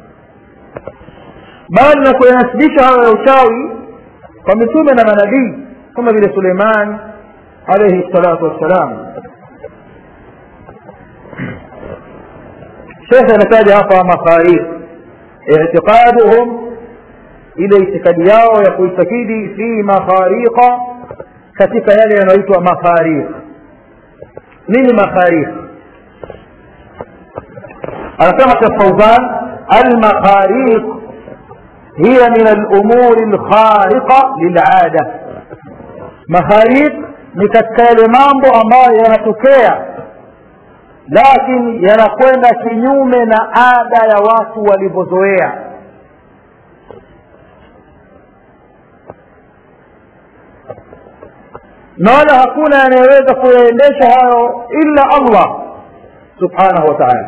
bali na kuyanasibisha hayo ya uchawi kwa mitume na manabii kama vile Suleiman alayhi salatu wassalam. Sheikh anataja hapa makhariq i'tiqaduhum, ile itikadi yao ya kuitakidi fi makhariqa, katika yale yanayoitwa makhariq. Nini makhariq? anasema Fawzan, al-makhariq hiya min al-umur al-khariqa lil-'ada. Makhariq ni katika yale mambo ambayo yanatokea lakini yanakwenda kinyume na ada ya watu walivyozoea. na wala hakuna anayeweza kuendesha hayo illa Allah subhanahu wa ta'ala.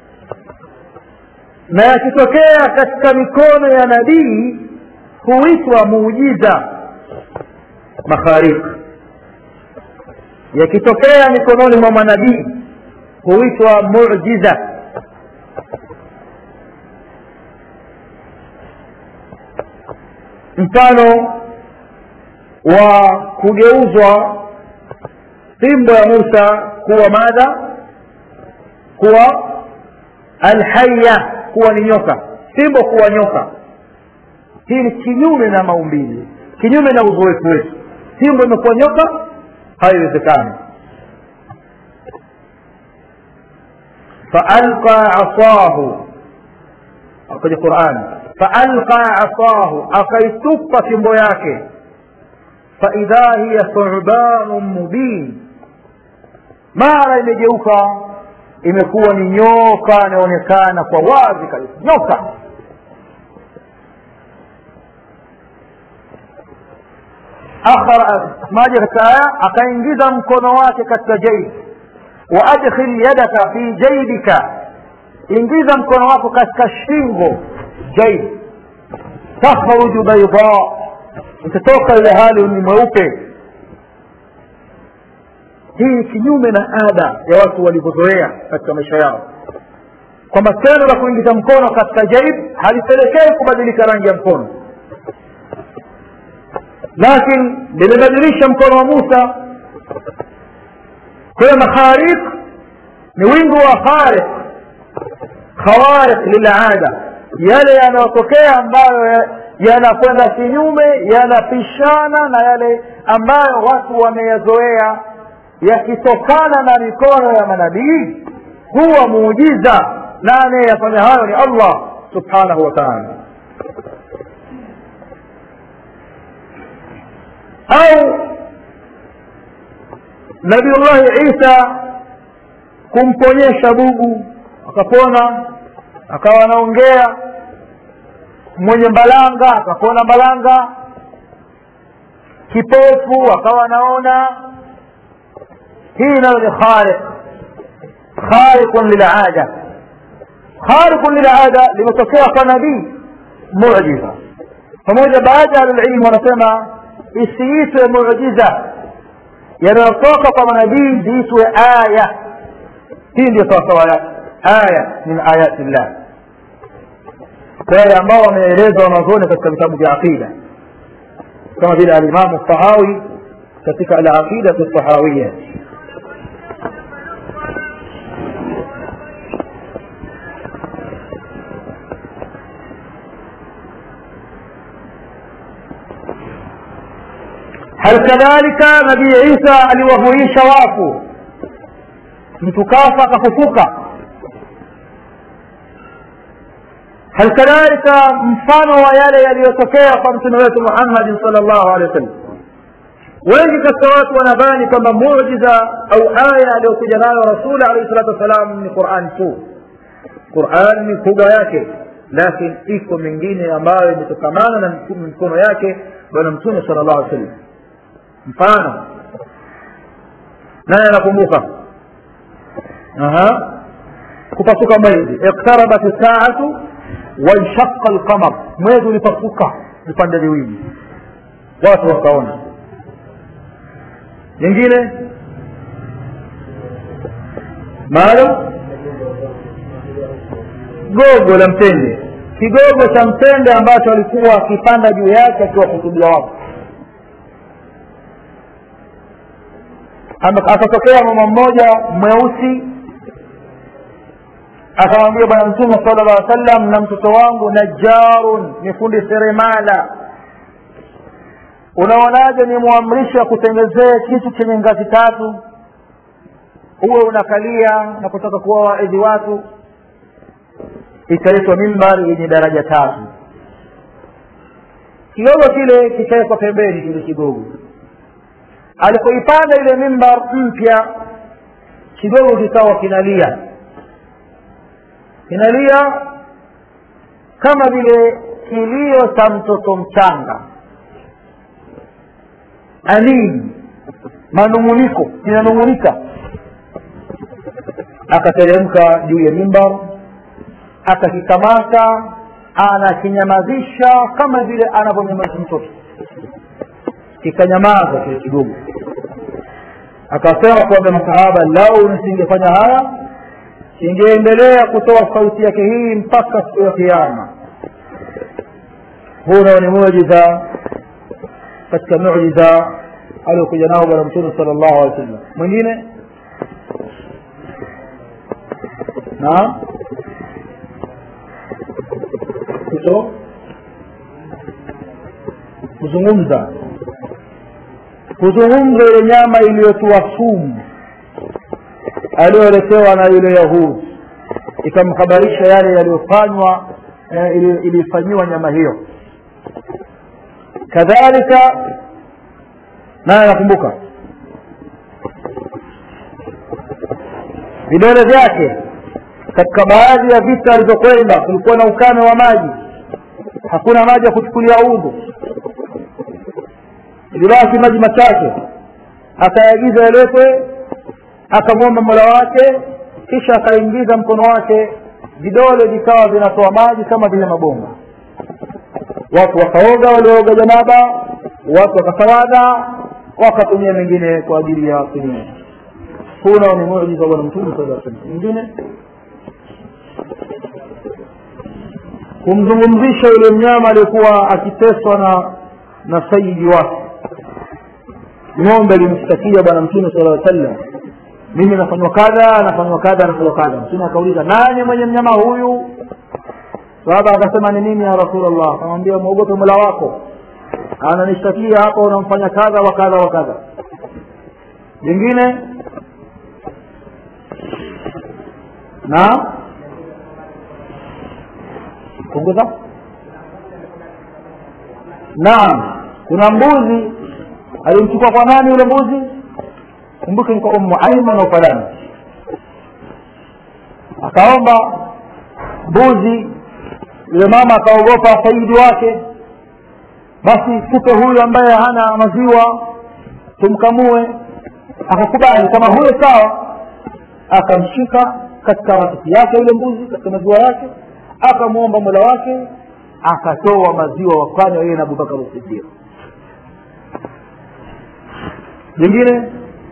Na yakitokea katika mikono ya nabii huitwa muujiza. Makhariq yakitokea mikononi mwa manabii huitwa muujiza. Mfano wa kugeuzwa fimbo ya Musa kuwa madha, kuwa alhayya, kuwa ni nyoka, fimbo kuwa nyoka. Hii ni kinyume na maumbile, kinyume na uzoefu wetu. Fimbo imekuwa nyoka, haiwezekani. faalqa asahu, kwenye Qur'an, faalqa asahu, akaitupa fimbo yake, فإذا هي ثعبان مبين, mara imegeuka imekuwa ni nyoka inaonekana kwa wazi kabisa, nyoka. maji katika aya, akaingiza mkono wake katika jayb, wa adkhil yadaka fi jaybika, ingiza mkono wako katika shingo jayd takhruju bayda, utatoka ile hali ni mweupe. Hii kinyume na ada ya watu walivyozoea katika maisha yao, kwamba tendo la kuingiza mkono katika jayd halipelekei kubadilika rangi ya mkono, lakini limebadilisha mkono wa Musa. Kwa makhariq ni wingi wa khawariq lil'ada, yale yanayotokea ambayo yanakwenda kinyume, yanapishana na yale ambayo watu wameyazoea, yakitokana na mikono ya manabii, huwa muujiza. Nani yafanya hayo? Ni Allah subhanahu wa ta'ala. Au Nabiullah Isa kumponyesha bubu akapona, akawa anaongea. Mwenye mbalanga akapona mbalanga, kipofu akawa anaona. Hii nayo ni khariqun lil'ada. Khariqun lil'ada limetokea kwa nabii, muujiza. Pamoja baada ya ilmu wanasema isiitwe muujiza, yanayotoka kwa manabii ziitwe aya. Hii ndio sawasawa yake, aya min ayati llah, kwa wale ambao wameeleza wanazuoni katika vitabu vya aqida, kama vile al-Imam al-Tahawi katika al-Aqida al-Tahawiyya. hal kadhalika nabii Isa aliwahuisha wafu, mtu kafa akafufuka. hal kadhalika mfano wa yale yaliyotokea kwa mtume wetu Muhammad sallallahu alaihi wasallam. Wengi katika watu wanadhani kwamba muujiza au aya aliyokuja nayo Rasul alayhi salatu wasalam ni Qur'an tu. Qur'an ni kubwa yake, lakini iko mingine ambayo imetokamana na mikono yake bwana mtume sallallahu alaihi wasallam. Mfano, nani anakumbuka? Kupasuka mwezi, iqtarabat as-sa'atu wanshaqqa al-qamar, mwezi ulipasuka vipande viwili, watu wakaona. Nyingine maalum, gogo la mtende, kigogo cha mtende ambacho alikuwa akipanda juu yake akiwahutubia watu. Akatokea mama mmoja mweusi akamwambia bwana mtume sallallahu alaihi wasallam, na mtoto wangu Najjarun ni fundi seremala, unaonaje ni muamrisha kutengezea kitu chenye ngazi tatu, uwe unakalia na kutoka kuwa waedhi watu. Ikaletwa mimbari yenye daraja tatu, kigogo kile kikawekwa pembeni. Kile kigogo alipoipanda ile mimbar mpya, kigogo kikawa kinalia kama vile kilio cha mtoto mchanga, alim, manunguniko, kinanungunika. Akateremka juu ya mimbar, akakikamata, anakinyamazisha kama vile anavyonyamaza mtoto. Kikanyamaza kile kidogo. Akasema kwa masahaba, lau nisingefanya haya singeendelea kutoa sauti yake hii mpaka siku ya kiyama. Huna ni muujiza katika muujiza aliyokuja nao bwana mtume sallallahu alaihi wasallam. Mwingine na kuzungumza ile nyama iliyotua sumu aliyoletewa na yule Yahudi, ikamhabarisha yale yaliyofanywa ilifanywa nyama hiyo. Kadhalika naye nakumbuka vidole vyake katika baadhi ya vita alizokwenda, kulikuwa na ukame wa maji, hakuna maji ya kuchukulia udhu, ilibaki maji machache. Akaagiza yaletwe, akamwomba Mola wake, kisha akaingiza mkono wake vidole vikawa vinatoa maji kama vile mabomba. Watu wakaoga, walioga janaba, watu wakatawadha, wakatumia mengine kwa ajili ya kunywa. Kuna ni muujiza wa Mtume sallallahu alaihi wasallam. Mwingine kumzungumzisha yule mnyama aliyekuwa akiteswa na sayyidi wake. Ng'ombe alimshtakia bwana Mtume sallallahu alaihi wasallam, mimi nafanywa kadha nafanywa kadha. Mtume akauliza, nani mwenye mnyama huyu? Sahaba akasema, ni mimi ya Rasulullah. Akamwambia, muogope Mola wako, ananishtakia hapa unamfanya kadha wa kadha wa kadha. Jingine na kunguza. Naam, kuna mbuzi alimchukua kwa nani yule mbuzi? Kumbuka ni kwa Ummu Ayman na Falani. Akaomba mbuzi, yule mama akaogopa saidi wake, basi tupe huyu ambaye hana maziwa tumkamue. Akakubali kama huyo sawa. Akamshika katika matiti yake yule mbuzi, katika maziwa yake, akamuomba Mola wake, akatoa maziwa wakanywa yeye na Abubakar Siddiq. Jingine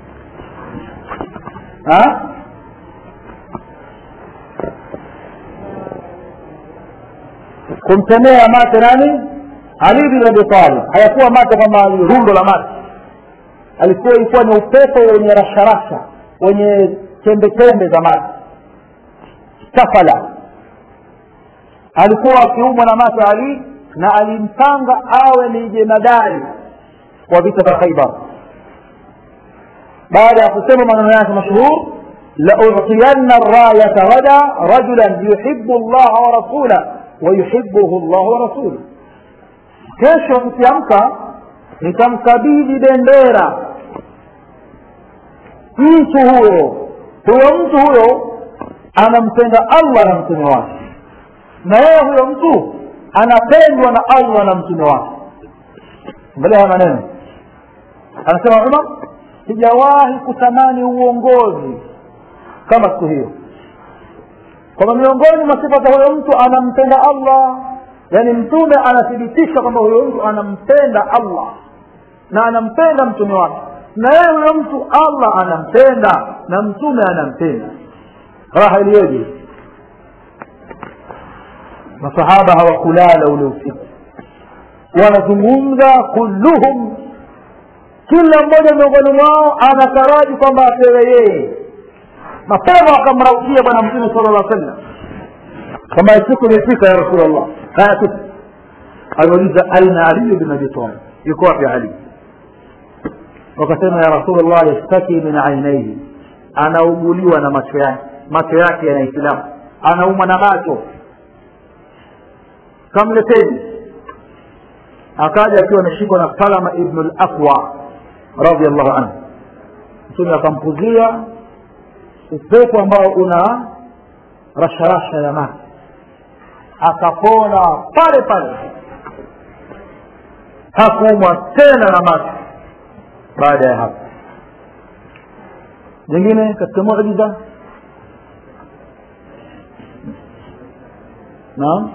kumtemea mate nani? Ali bin Abi Talib. Hayakuwa mate kama rundo la mate, ilikuwa ni upepo wenye rasharasha, wenye chembe za mate. Kafala alikuwa akiumwa na mate Ali, na alimpanga awe ni jemadari wa vita vya Khaybar. baada ya kusema maneno yake mashuhuri, la u'tiyanna ar-rayata ghada rajulan yuhibbu Allah wa rasulahu wa yuhibbuhu Allah wa rasuluhu. Kesho mkiamka nitamkabidhi bendera mtu huyo anampenda Allah na mtume wake, na yeye huyo mtu anapendwa na Allah na mtume wake. Mbele maneno anasema Umar, sijawahi kutamani uongozi kama siku hiyo, kwa miongoni mwa sifa za huyo mtu anampenda Allah, yani mtume anathibitisha kwamba huyo mtu anampenda Allah na anampenda mtume wake, na yeye huyo mtu Allah anampenda na mtume anampenda. Raha iliyoje! Masahaba hawakulala ule usiku, wanazungumza kulluhum, kila mmoja miongoni mwao anataraji kwamba apewe yeye. Mapema wakamraukia bwana Mtume sallallahu alaihi wasallam, kama siku ilifika ya Rasulullah, aliuliza aina Ali bin Abi Talib, yuko wapi Ali? Wakasema ya Rasulullah, yastaki min ainaihi, anauguliwa na macho yake yana itilafu, anaumwa na macho. Kamleteni. Akaja akiwa ameshikwa na Salama ibn al-Aqwa radiyallahu anhu. Mtume akampuzia upepo ambao una rasharasha ya maji, akapona pale pale, hakuumwa tena na maji baada ya hapo. Jingine katika muujiza, naam,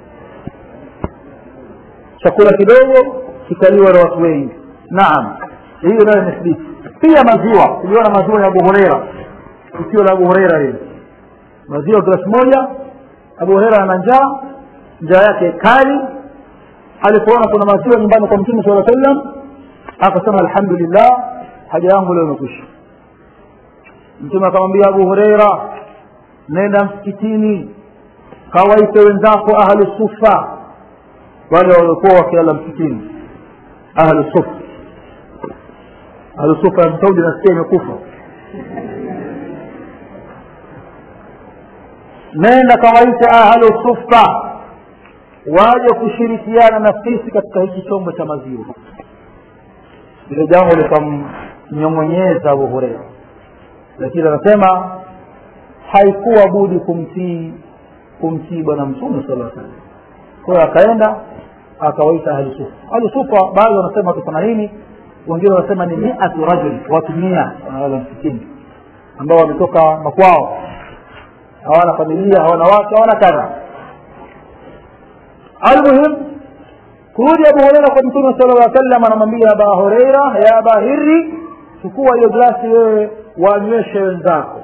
chakula kidogo kikaliwa na watu wengi. Naam, hiyo nayo ni hadithi. Pia maziwa, tuliona maziwa ya Abu Huraira, tukio la Abu Huraira hili, maziwa glasi moja. Abu Huraira ana njaa yake kali, alipoona kuna maziwa nyumbani kwa Mtume sallallahu alaihi wasallam akasema alhamdulillah, haja yangu leo imekwisha. Mtume akamwambia Abu Huraira, nenda msikitini kawaite wenzako ahli sufa, wale waliokuwa wakilala msikitini. Ahli sufa mtaudi nasikia imekufa. Nenda kawaite ahli sufa waje kushirikiana na sisi katika hiki chombo cha maziwa. Ile jambo likamnyongonyeza Abu Huraira, lakini anasema haikuwa budi kumtii bwana Mtume sallallahu alaihi wasallam. Kwa akaenda akawaita ahli sufa. Baadhi wanasema 80, wengine wanasema ni 100 rajul, watu 100 wanaweza msikini ambao wametoka makwao. hawana familia, hawana wake, hawana kadha. Almuhim kurudi Abu Hurairah kwa Mtume sallallahu alaihi wasallam, anamwambia Abu Hurairah, ya Abu Hirri, chukua hiyo glasi wewe wanyweshe wenzako.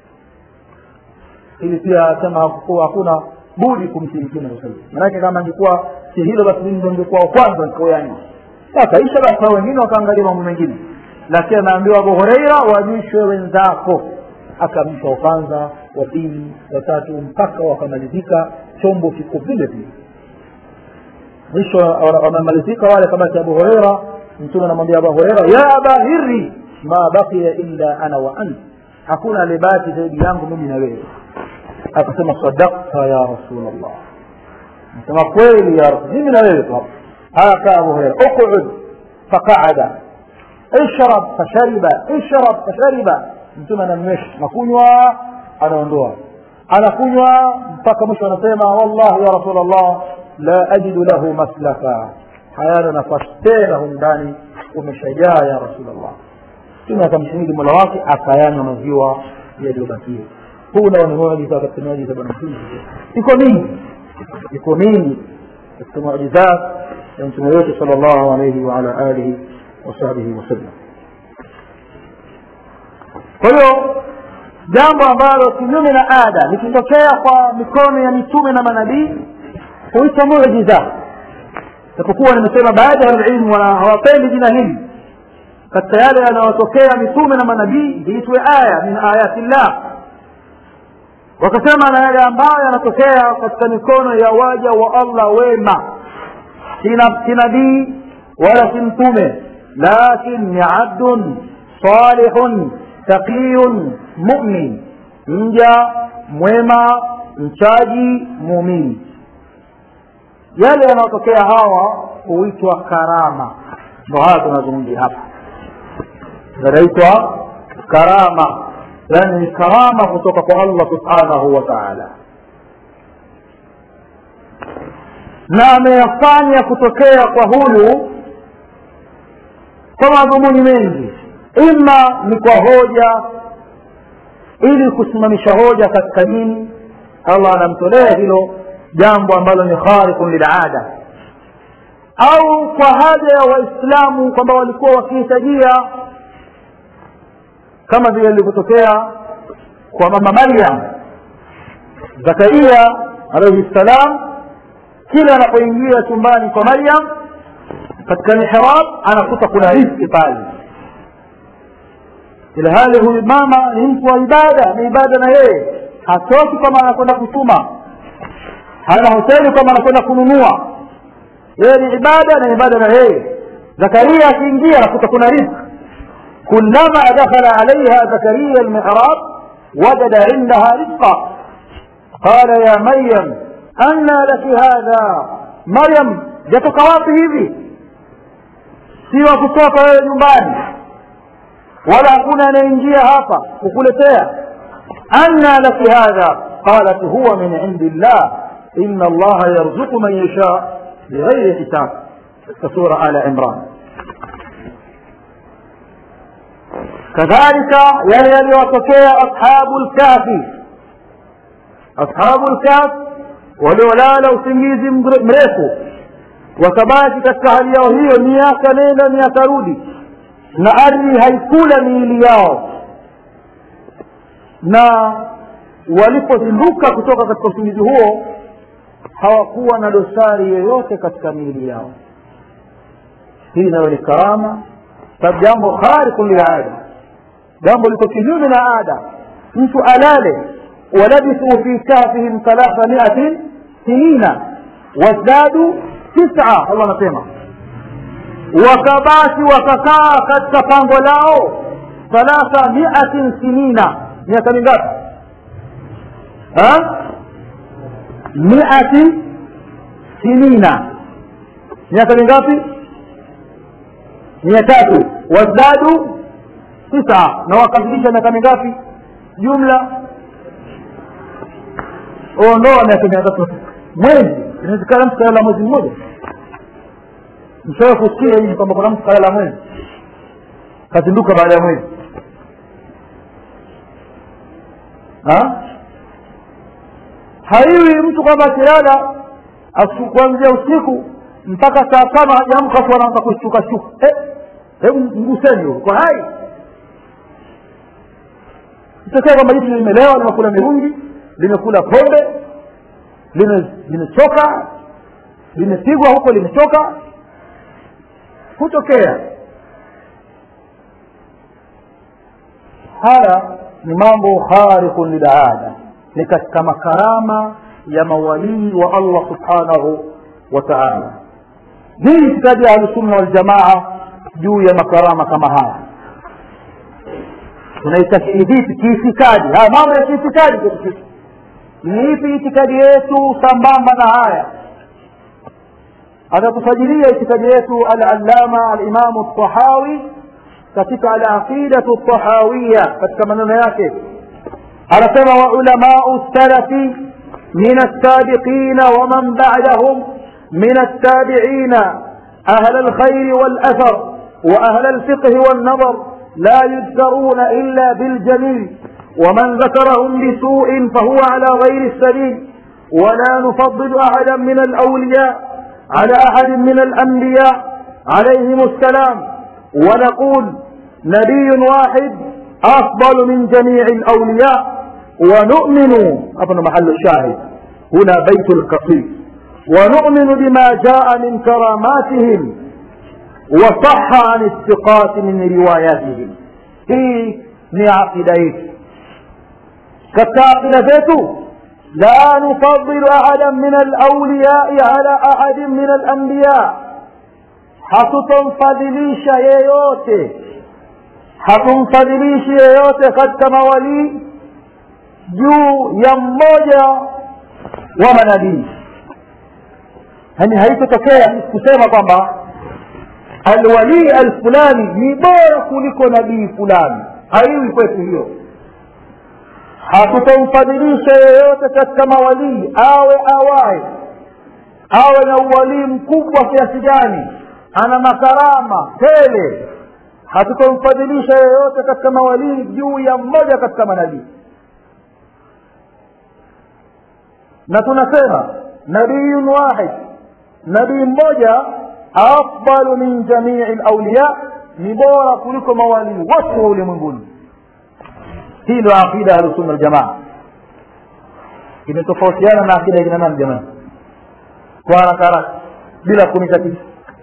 Ili pia kama hakuna budi kumshirikina Rasul. Maana kama angekuwa si hilo basi mimi ningekuwa wa kwanza nikoyani. Sasa isha basi wengine wakaangalia mambo mengine. Lakini anaambiwa Abu Hurairah wanyweshe wenzako. Akamsha wa kwanza, wa pili, wa tatu mpaka wakamalizika, chombo kiko vile vile. Mwisho wamemalizika wale kama Abu Hurairah, Mtume anamwambia Abu Hurairah, ya Abu Hirri, ma baqiya illa ana wa anta, hakuna libaki zaidi yangu mimi na wewe. Akasema sadaqta ya Rasulullah, nasema kweli ya Rasul, mimi na wewe tu. Haka Abu Hurairah, uqud faqa'ada, ishrab fashariba, ishrab fashariba. Mtume anamnywesha na kunywa, anaondoa, anakunywa mpaka mwisho anasema wallahi ya Rasulullah la ajidu lahu maslaka, hayana nafasi tena ndani, umeshajaa ya Rasulullah. Mtume akamshimidi Mola wake, akayanywa maziwa yaliyobakia. Kuna muujiza katika muujiza bwana Mtume. Iko nini katika muujiza ya Mtume wetu sallallahu alayhi wa ala alihi wa sahbihi wasallam. Kwa hiyo jambo ambalo kinyume na ada likitokea kwa mikono ya mitume na manabii huitwa muujiza. Tapokuwa nimesema baadhi ya walimu hawapendi jina hili, katika yale yanayotokea mitume na manabii huitwa aya min ayati Allah. Wakasema na yale ambayo yanatokea katika mikono ya waja wa Allah wema, si nabii wala si mtume, lakini ni abdun salihun taqiyun mu'min, mja mwema mchaji muumini. Yale yanayotokea hawa huitwa karama. Ndio haya tunazungumzia hapa, yanaitwa karama, yani karama kutoka kwa Allah subhanahu wa ta'ala, na ameyafanya kutokea kwa huyu kwa madhumuni mengi. Ima ni kwa hoja, ili kusimamisha hoja katika dini, Allah anamtolea hilo jambo ambalo ni khariqun lil'ada, au kwa haja ya Waislamu kwamba walikuwa wakihitajia, kama vile lilipotokea kwa mama Maryam. Zakaria alayhi salam kila anapoingia chumbani kwa Maryam katika mihrab anakuta kuna riziki pale, ila hali huyu mama ni mtu wa ibada, ni ibada na yeye hatoki kama anakwenda kusuma, hana hoteli kama anakwenda kununua, yeye ni ibada na ibada na yeye. Zakaria akiingia anakuta kuna riziki. كلما دخل عليها زكريا المحراب وجد عندها رزقا قال يا مريم أنى لك هذا. مريم جاتك wapi hivi? Siwa kutoka wewe nyumbani, wala hakuna anaingia hapa kukuletea. أنى لك هذا قالت هو من عند الله إن الله يرزق من يشاء بغير حساب. سورة آل عمران. كذلك يليوتokea أصحاب الكهف waliolala usingizi mrefu, wakabaki katika hali yao hiyo miaka nenda miaka rudi, na ardhi haikula miili yao, na walipozinduka kutoka katika usingizi huo hawakuwa na dosari yoyote katika miili yao. Hii ni karama, sababu jambo khariqun lil'ada, jambo liko kinyume na ada. Mtu alale walabithu fi kahfihim 300 sinina wazdadu 9. Allah anasema wakabaki wakakaa katika pango lao 300 sinina. Miaka mingapi? 100 sinina. Miaka mingapi? 300. wazdadu 9. na wakazidisha miaka mingapi jumla? Ondoa miaka 300 mwezi. Inawezekana mtu kalala mwezi mmoja. Mshawahi kusikia hivi kwamba kuna mtu kalala mwezi kazinduka baada ya mwezi? haiwi mtu kama kilala kuanzia usiku mpaka saa 5 hajaamka kwa anaanza kushuka shuka. Hebu mguseni huko kwa hai. Sasa kama jitu limelewa, limekula mirungi, limekula pombe, limechoka, limepigwa huko, limechoka, kutokea haya ni mambo khariqun lil'ada, ni katika makarama ya mawalii wa Allah subhanahu wa ta'ala. Hii itikadi ya Ahlusunna wal Jamaa juu ya makarama kama haya tunaitakidi kiitikadi. Haya mambo ya kiitikadi ni ipi itikadi yetu sambamba na haya? Atakufajilia itikadi yetu al-Allama al-Imam al-Tahawi katika al-Aqidatu al-Tahawiyya katika maneno yake anasema wa ulama'u salafi min as-sabiqin wa man ba'dahum min at-tabi'in ahla al-khayr wal-athar wa ahla al-fiqh wal-nadar la yudhkaruna illa bil-jamil ومن ذكرهم بسوء فهو على غير السبيل ولا نفضل أحدا من الأولياء على أحد من الأنبياء عليهم السلام ونقول نبي واحد أفضل من جميع الأولياء ونؤمن أبنى محل الشاهد هنا بيت القصيد ونؤمن بما جاء من كراماتهم وصح عن الثقات من رواياتهم. هي عقيدة كالتعقيدة ذاته لا نفضل أحدا من الأولياء على أحد من الأنبياء. hatumfadhilisha yeyote katika mawali juu ya mmoja wa manabii. Yani haitotokea kusema kwamba alwali alfulani ni bora kuliko nabii fulani. Haiwi kwetu hiyo. Hatutamfadhilisha yeyote katika mawali awe na uwali mkubwa kiasi gani, ana makarama tele. Hatutamfadhilisha yeyote katika mawali juu ya mmoja katika manabii. Na tunasema nabiyun wahid, nabii mmoja afdalu min jami'il awliya, ni bora kuliko mawali wote wa ulimwenguni. Hii ndio aqida ya Sunna al-Jamaa. Imetofautiana na aqida ya nani jamani? Kwa haraka bila kunitatiza.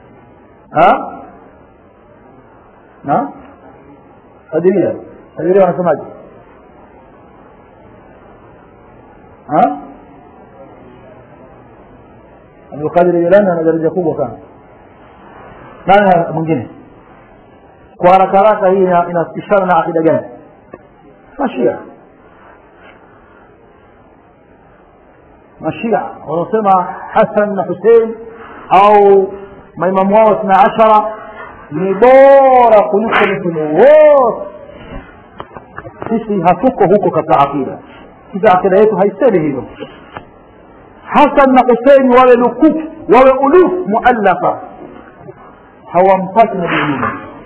Hadiria wanasemaje? Abdul Qadir Jilani ana daraja kubwa sana. Nani mwingine? Kwa haraka hii inastishana na aqida gani? Mashia wanasema Hassan na Hussein au maimamu wao 12 ni bora kuliko mitume wote. Sisi hatuko huko katika akida. Sisi akida yetu haisemi hivyo. Hassan na Hussein wale lukufu, wale uluf muallafa, hawampati nabii,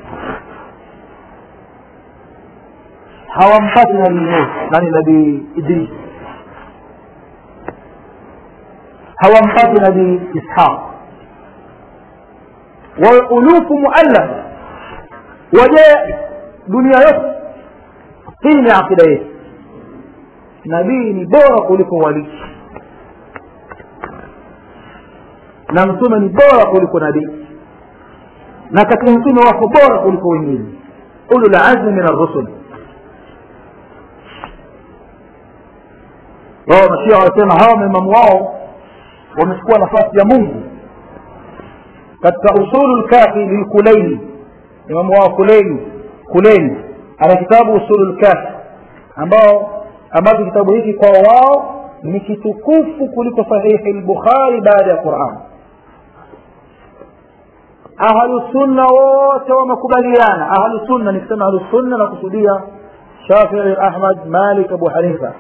hawampati nabii Idris, hawampati nabii Ishaq, wale ulufu muallafa. Waje dunia yote. Hii ni akida yetu. Nabii ni bora kuliko wali, na mtume ni bora kuliko nabii, na katika mtume wako bora kuliko wengine, ulul azmi min ar-rusul. Wao Mashia wanasema hao maimamu wao wamechukua nafasi ya Mungu. Katika usulul kafi lil-Kulaini, imamu wao Kulaini ana kitabu usulul kafi ambao kitabu hiki kwa wao ni kitukufu kuliko sahihi al-Bukhari baada ya Qur'an. Ahlus sunna wote wamekubaliana. Ahlus sunna ni kusema ahlus sunna na kusudia Shafi'i, Ahmad, Malik, Abu Hanifa,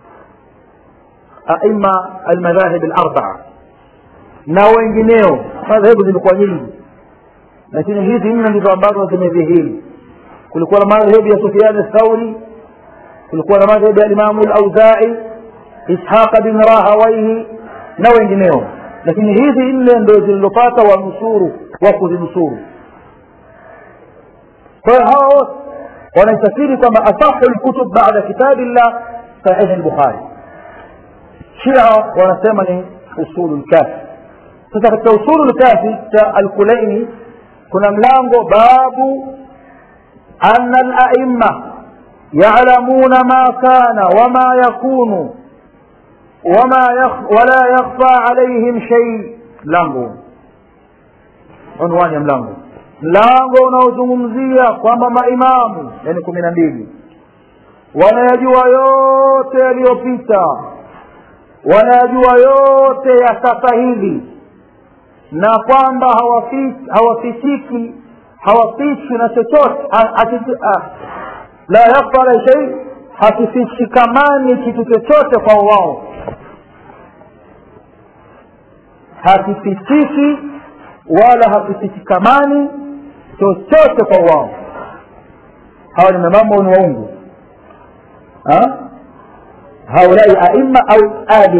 aima al-madhahib al-arba'a na wengineo. Madhehebu zilikuwa nyingi, lakini hizi nne ndizo ambazo zimedhihiri. Kulikuwa na madhehebu ya Sufyan al-Thawri, kulikuwa na madhehebu ya Imam al-Auza'i, Ishaq bin Rahawayhi na wengineo, lakini hizi nne ndio zilizopata wa nusuru wa kuzinusuru. Kwa hao wanasafiri kama asahu al-kutub baada kitabillah sahih al-Bukhari. Shia wanasema ni usulul kafi. Sasa katika usulul kafi cha al-Kulaini kuna mlango babu anna al-a'imma ya'lamuna ma kana wama yakunu wala yakhfa alayhim shay. Mlango unwani ya mlango unaozungumzia kwamba maimamu yani 12 wanayajua yote yaliyopita, wanayajua yote ya sasa hivi, na kwamba hawafichi na chochote, la yakhfa ala shay, hakifichikamani kitu chochote kwa wao, hakifichiki wala hakifichikamani chochote kwa wao. Hawa ni mambo ni waungu, haulai aima au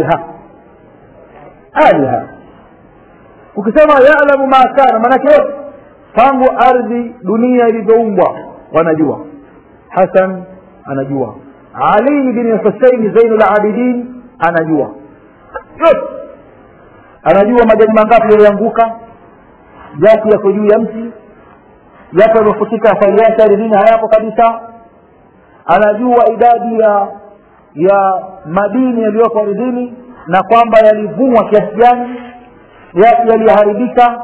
aliha. Ukisema ya'lamu ma kana, maana yake tangu ardhi dunia iliyoumbwa wanajua. Hasan anajua, Ali bin Husayn Zainul Abidin anajua yote, anajua majani mangapi yalianguka, yapi yako juu ya mti, yapi yalofutika asali yake ardhini hayapo kabisa, anajua idadi ya madini yaliyopo ardhini na kwamba yalivunwa kiasi gani, yapi yaliharibika,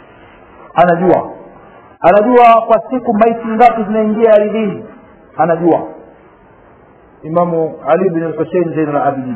anajua kwa siku maiti ngapi zinaingia ardhini, anajua. Imamu Ali bin Husayn Zainul Abidin.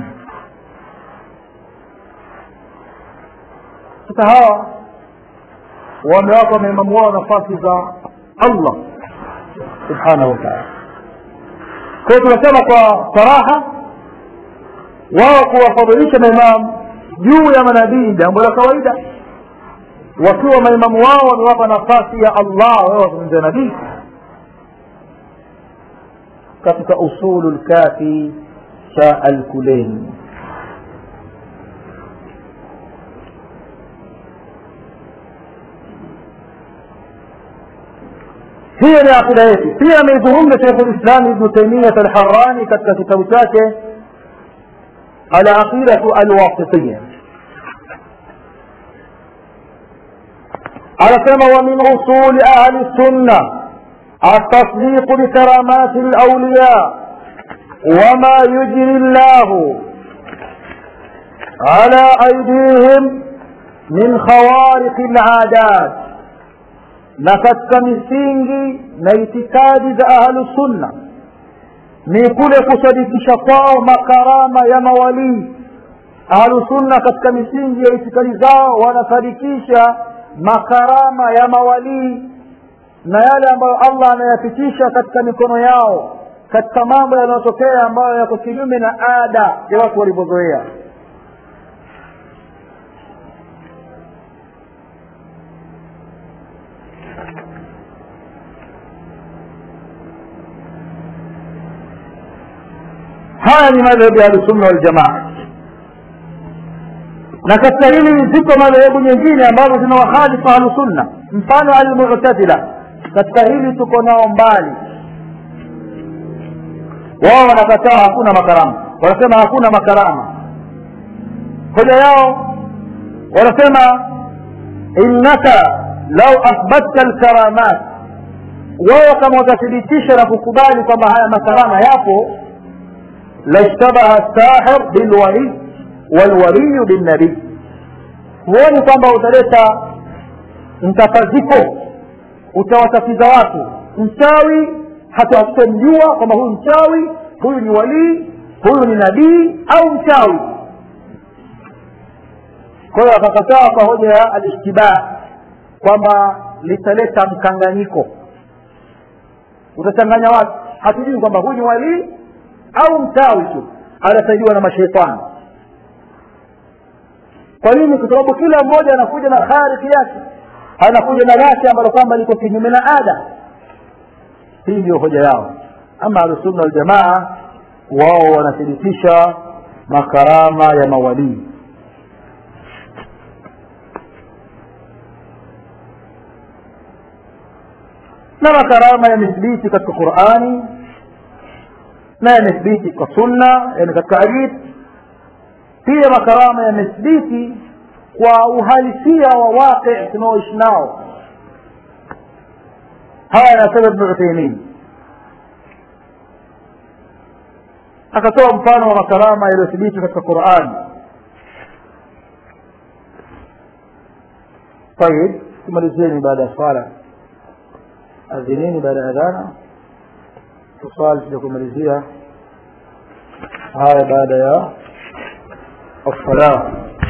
Sasa hawa wamewapa maimamu wao nafasi za Allah subhanahu wa ta'ala. Kwa hiyo tunasema kwa saraha, wao kuwafadhilisha maimamu juu ya manabii jambo la kawaida, wakiwa maimamu wao wamewapa nafasi ya Allah wao kumjua nabii. Katika usulul kafi cha al-Kulaini hiyo ni akida yetu. Pia ameizungumza Sheikh al-Islam Ibn Taymiyyah al-Harrani katika kitabu chake al-Aqidatu al-Wasitiyya, anasema wa min usul ahli sunnah التصديق بكرامات الأولياء وما يجري الله على أيديهم من خوارق العادات. نكتك مسينجي نيتكاد أهل السنة نيكول قصدك شفاء مكرامة يا مولي. أهل السنة كتك مسينجي نيتكاد ونفركيش مكرامة يا مولي na yale ambayo Allah anayapitisha katika mikono yao katika mambo yanayotokea ambayo yako kinyume na ada ya watu walivyozoea. Haya ni madhehebu ya Ahlusunna wal Jamaa, na katika hili ziko madhehebu nyingine ambazo zinawakhalifu Ahlusunna, mfano al-Mu'tazila. Katika hili tuko nao mbali. Wao wanakataa hakuna makarama, wanasema hakuna makarama. Hoja yao wanasema innaka law athbatta al-karamat, wao kama watathibitisha na kukubali kwamba haya makarama yapo, lashtabaha as-sahir bil-wali wal-wali bin-nabi. Huoni kwamba utaleta mtafaziko, utawatatiza watu. Mchawi hata hatumjua kwamba huyu mchawi, huyu ni wali, huyu ni nabii au mchawi. Kwa hiyo akakataa kwa hoja ya al-ishtibah kwamba litaleta mkanganyiko, utachanganya watu, hatujui kwamba huyu ni wali au mchawi tu, anasaidiwa na mashaitani. Kwa nini? Kwa sababu kila mmoja anakuja na khariki yake, anakuja na lake ambalo kwamba liko kinyume na ada. Hii ndio hoja yao. Ama Ahlusunna wal Jamaa wao wanathibitisha makarama ya mawali. Na makarama yamethibiti katika Qur'ani na yamethibiti kwa sunna, yani katika hadith. Pia makarama yamethibiti kwa uhalisia wa waqi' tunaoishi nao. haya yanasema Ibn Uthaymeen. Akatoa mfano wa makarama yaliyothibiti katika Qur'an. طيب tumalizieni baada ya swala, adhinini baada ya adhana tusali tukumalizia haya baada ya الصلاة.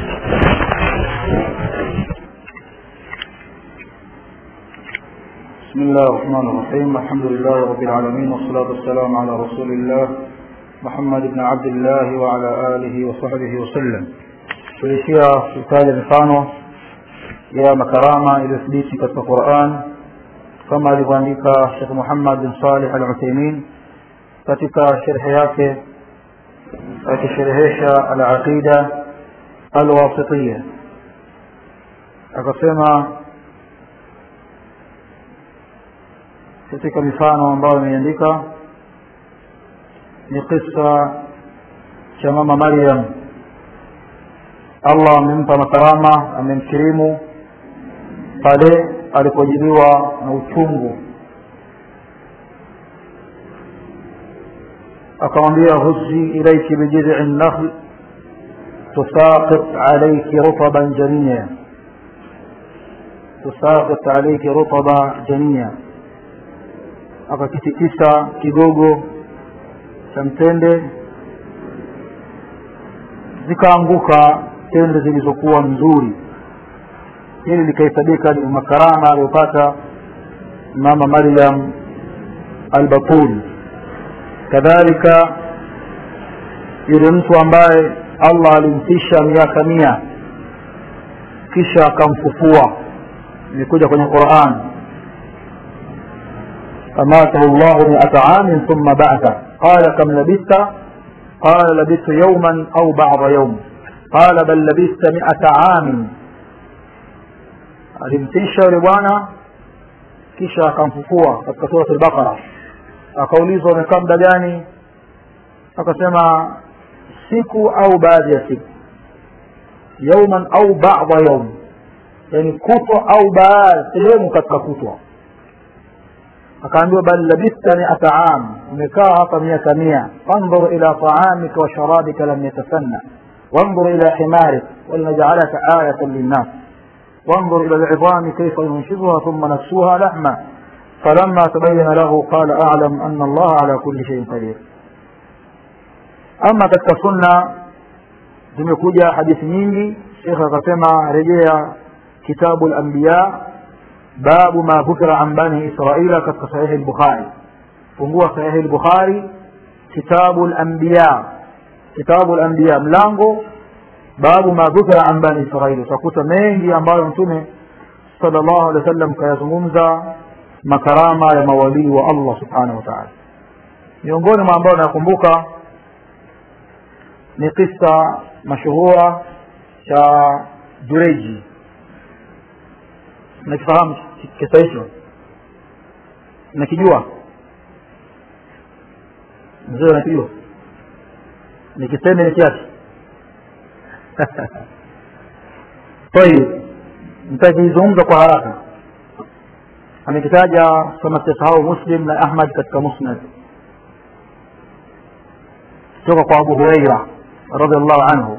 بسم الله الرحمن الرحيم. الحمد لله رب العالمين والصلاة والسلام على رسول الله محمد بن عبد الله وعلى آله وصحبه وسلم. tulishia kutaja mifano ya makarama iliyothibiti katika Qur'an kama alivyoandika Sheikh Muhammad bin Salih al-Uthaymeen katika sharh yake akisherehesha al-aqida al-wasitiyya. Akasema katika mifano ambayo ameandika ni kisa cha mama Maryam. Allah amempa makarama, amemkirimu pale alipojibiwa na uchungu, akamwambia huzi ilayki bijid'in nakhl tusaqit alayki rutban janiya, tusaqit alayki rutba janiya. Akakitikisa kigogo cha mtende, zikaanguka tende zilizokuwa nzuri. Hili likahesabika ni makarama aliyopata mama Maryam al-Batul. Kadhalika yule mtu ambaye Allah alimtisha miaka 100 kisha akamfufua, imekuja kwenye Qur'an, amatahu Allah 100 عام ثم بعثه قال كم لبثت قال لبثت يوما أو بعض يوم قال بل لبثت 100 عام. alimtisha yule bwana kisha akamfufua katika sura al-Baqara. Akaulizwa umekaa muda gani? Akasema siku au baadhi ya siku, yawman au ba'da yawm, yani kutwa au baadhi sehemu katika kutwa. Akaambiwa bal labista 100 عام, umekaa hapa miaka 100. Fanzur ila ta'amika wa sharabika lam yatasanna wanzur ila himarik walnaj'alaka ayatan lin-nas وانظر إلى العظام كيف ينشزها ثم نكسوها لحما فلما تبين له قال أعلم أن الله على كل شيء قدير. أما katika sunna zimekuja hadithi nyingi. Sheikh akasema rejea kitabu al-anbiya babu ma dhukira an bani israila katika sahih al-Bukhari. fungua sahih al-Bukhari kitabu al-anbiya, kitabu al-anbiya mlango babu ma dhukira an bani israila. utakuta mengi ambayo Mtume sallallahu alaihi wasallam kayazungumza makarama ya mawali wa Allah subhanahu wa ta'ala. miongoni mwa ambao nakumbuka ni kisa mashuhura cha Jureji. Nakifahamu kisa hicho? Nakijua? Mzee nakijua? Nikisema ni kiasi. طيب nitajizungumza kwa haraka. Amekitaja kama tasahau Muslim na Ahmad katika Musnad kutoka kwa Abu Huraira radhiallahu anhu.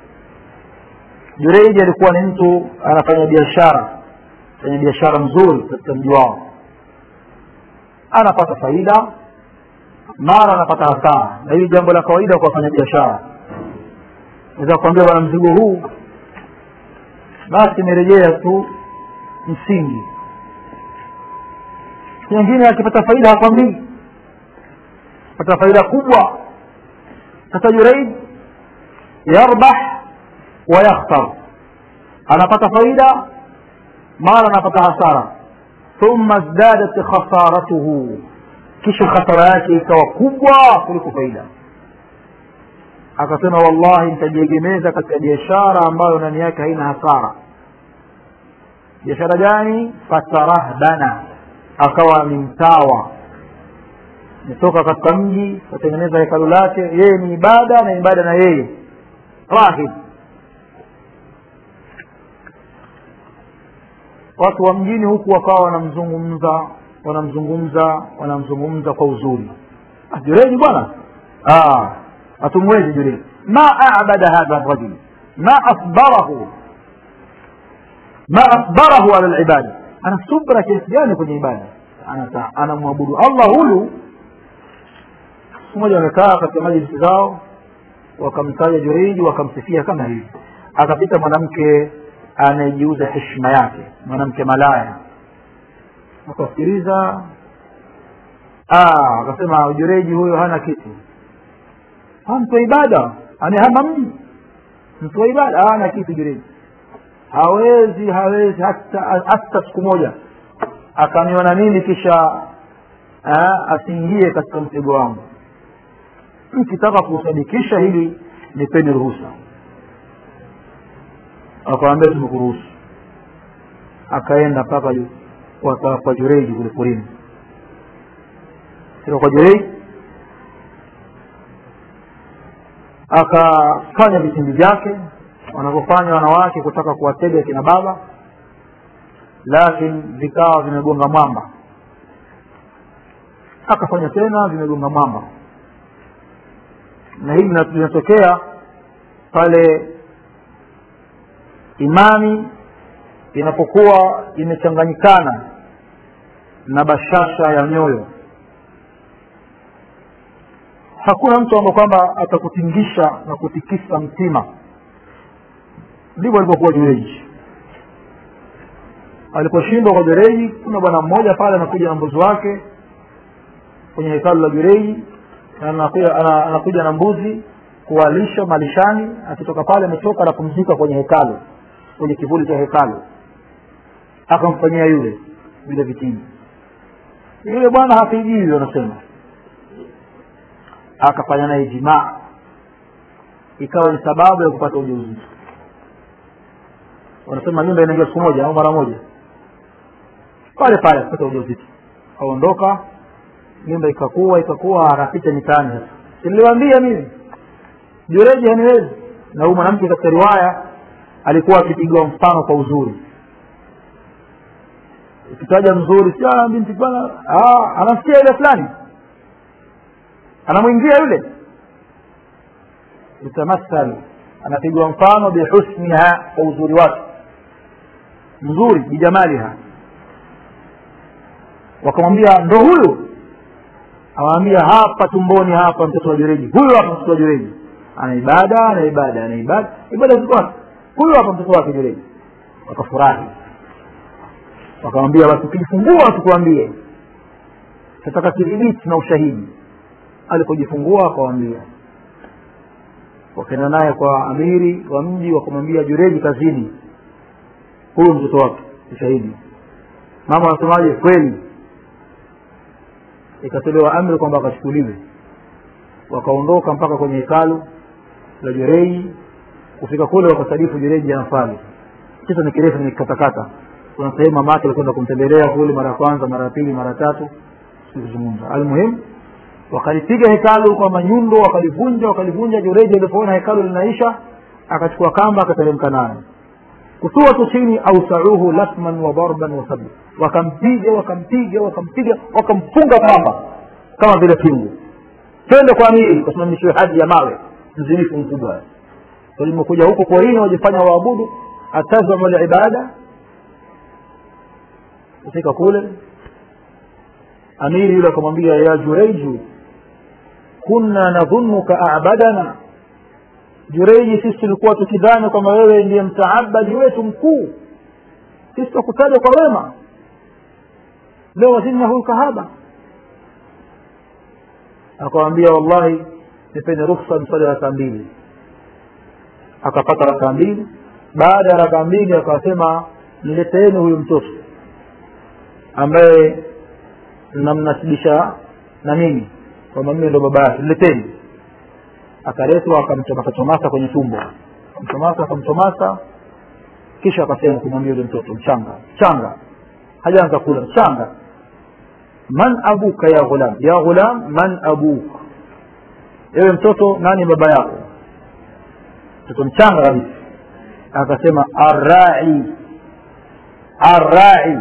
Jureji alikuwa ni mtu anafanya biashara nzuri katika mji wao. Anapata faida, mara anapata hasara, na hili jambo la kawaida kwa wafanya biashara. Naweza kuambia bwana mzigo huu basi nirejea tu msingi. Mwingine akipata faida hakwambii, pata faida kubwa. Sasa Jureid yarbah wa yakhtar, anapata faida mara anapata hasara. Thumma izdadat khasaratuhu, kisha hasara yake ikawa kubwa kuliko faida. akasema wallahi nitajiegemeza katika biashara ambayo ndani yake haina hasara. Biashara gani? Fatarahbana, akawa ni mtawa, nitoka katika mji kutengeneza hekalu lake, yeye ni ibada na ibada na yeye rahib. Watu wa mjini huku wakawa wanamzungumza kwa uzuri. Jureji bwana, atumwezi Jureji, ma a'bada hadha ar-rajul, ma asbarahu ala al-ibada, ana subra kiasi gani kwenye ibada, anamwabudu Allah huyu. Mmoja amekaa katika majlisi zao, wakamtaja Jureji, wakamsifia kama hivi. Akapita mwanamke anayejiuza heshima yake, mwanamke malaya, akasikiliza, akasema Jureji huyo hana kitu, mtu wa ibada, anahama mji, mtu wa ibada hana kitu. Jureji hawezi hata siku moja akaniona mimi kisha asiingie katika mtego wangu. Mkitaka kusadikisha hili nipeni ruhusa. Akaambia tumekuruhusu. Akaenda mpaka kwa Jureji kule porini. Sio kwa Jureji, akafanya vitendo vyake wanavyofanya wanawake kutaka kuwatega kina baba, lakini vikawa vimegonga mwamba. Akafanya tena, vimegonga mwamba. Na hili linatokea pale imani inapokuwa imechanganyikana na bashasha ya nyoyo. Hakuna mtu ambaye kwamba atakutingisha na kutikisa mtima. Ndivyo alipokuwa Jureji. Aliposhindwa kwa Jureji, kuna bwana mmoja pale anakuja na mbuzi wake kwenye hekalu la Jureji, anakuja na mbuzi kuwalisha malishani. Akitoka pale ametoka na kumzika kwenye hekalu, kwenye kivuli cha hekalu. Akamfanyia yule vile vitini. Yule bwana hapigii, anasema. Akafanya naye jimaa, ikawa ni sababu ya kupata ujauzito. Wanasema nyumba inaingia siku moja au mara moja, pale kupata ujauzito. Kaondoka, nyumba ikakuwa anapita mitaani. Sasa niliwaambia mimi Jureji haniwezi. Na huyu mwanamke katika riwaya alikuwa akipigwa mfano kwa uzuri. Ukitaja mzuri, si binti bwana, anasikia ile fulani, anamuingia yule, utamasal, anapigwa mfano bihusniha, kwa uzuri wake mzuri, bijamaliha. Wakamwambia ndo huyu, awaambia hapa tumboni hapa mtoto wa Jureji, huyu hapa mtoto wa Jureji, ana ibada ziko, huyu hapa mtoto wake Jureji. Wakafurahi, wakamwambia basi ukijifungua tukuambie, tutaka kidhibiti na ushahidi. Alipojifungua akawaambia, wakaenda naye kwa amiri wa mji, wakamwambia Jureji kazini, huyu mtoto wake, ushahidi. Mama anasemaje? Kweli. Ikatolewa amri kwamba akachukuliwe. Wakaondoka mpaka kwenye hekalu la Jureji. Kufika kule wakasadifu Jureji anafali. Kitu ni kirefu, ni katakata. Kuna sehemu mama yake alikwenda kumtembelea kule mara kwanza, mara pili, mara tatu, sikuzungumza. Almuhimu wakalipiga hekalu kwa manyundo, wakalivunja. Jureji alipoona hekalu linaisha, akachukua kamba akateremka naye. Kutua tu chini, au sauhu latman wa darban wa sabr. Wakampiga, wakamfunga kamba kama vile pingu. Twende kwa amiri kusimamishwe haji ya mawe, mzinifu mkubwa. Walimokuja huko porini wajifanya waabudu, atazamu al-ibada. Kufika kule, amiri yule akamwambia, ya Jureju, kunna nadhunnuka a'badana. Jureji, sisi tulikuwa tukidhani kama wewe ndiye mtaabadi wetu mkuu, sisi tukutaja kwa wema, leo wazina huyu kahaba. Akamwambia, wallahi nipeni ruhusa nisali raka mbili. Akapata raka mbili. Baada ya raka mbili akasema, nileteeni huyu mtoto ambaye namnasibisha na mimi, kwa mimi ndo baba yake, nileteni. akaletwa akamtomasa kwenye tumbo, akamtomasa kisha akasema kumwambia yule mtoto mchanga hajaanza kula, mchanga, man abuka ya ghulam man abuka, ewe mtoto nani baba yako? Mtoto mchanga kabisa akasema arra'i,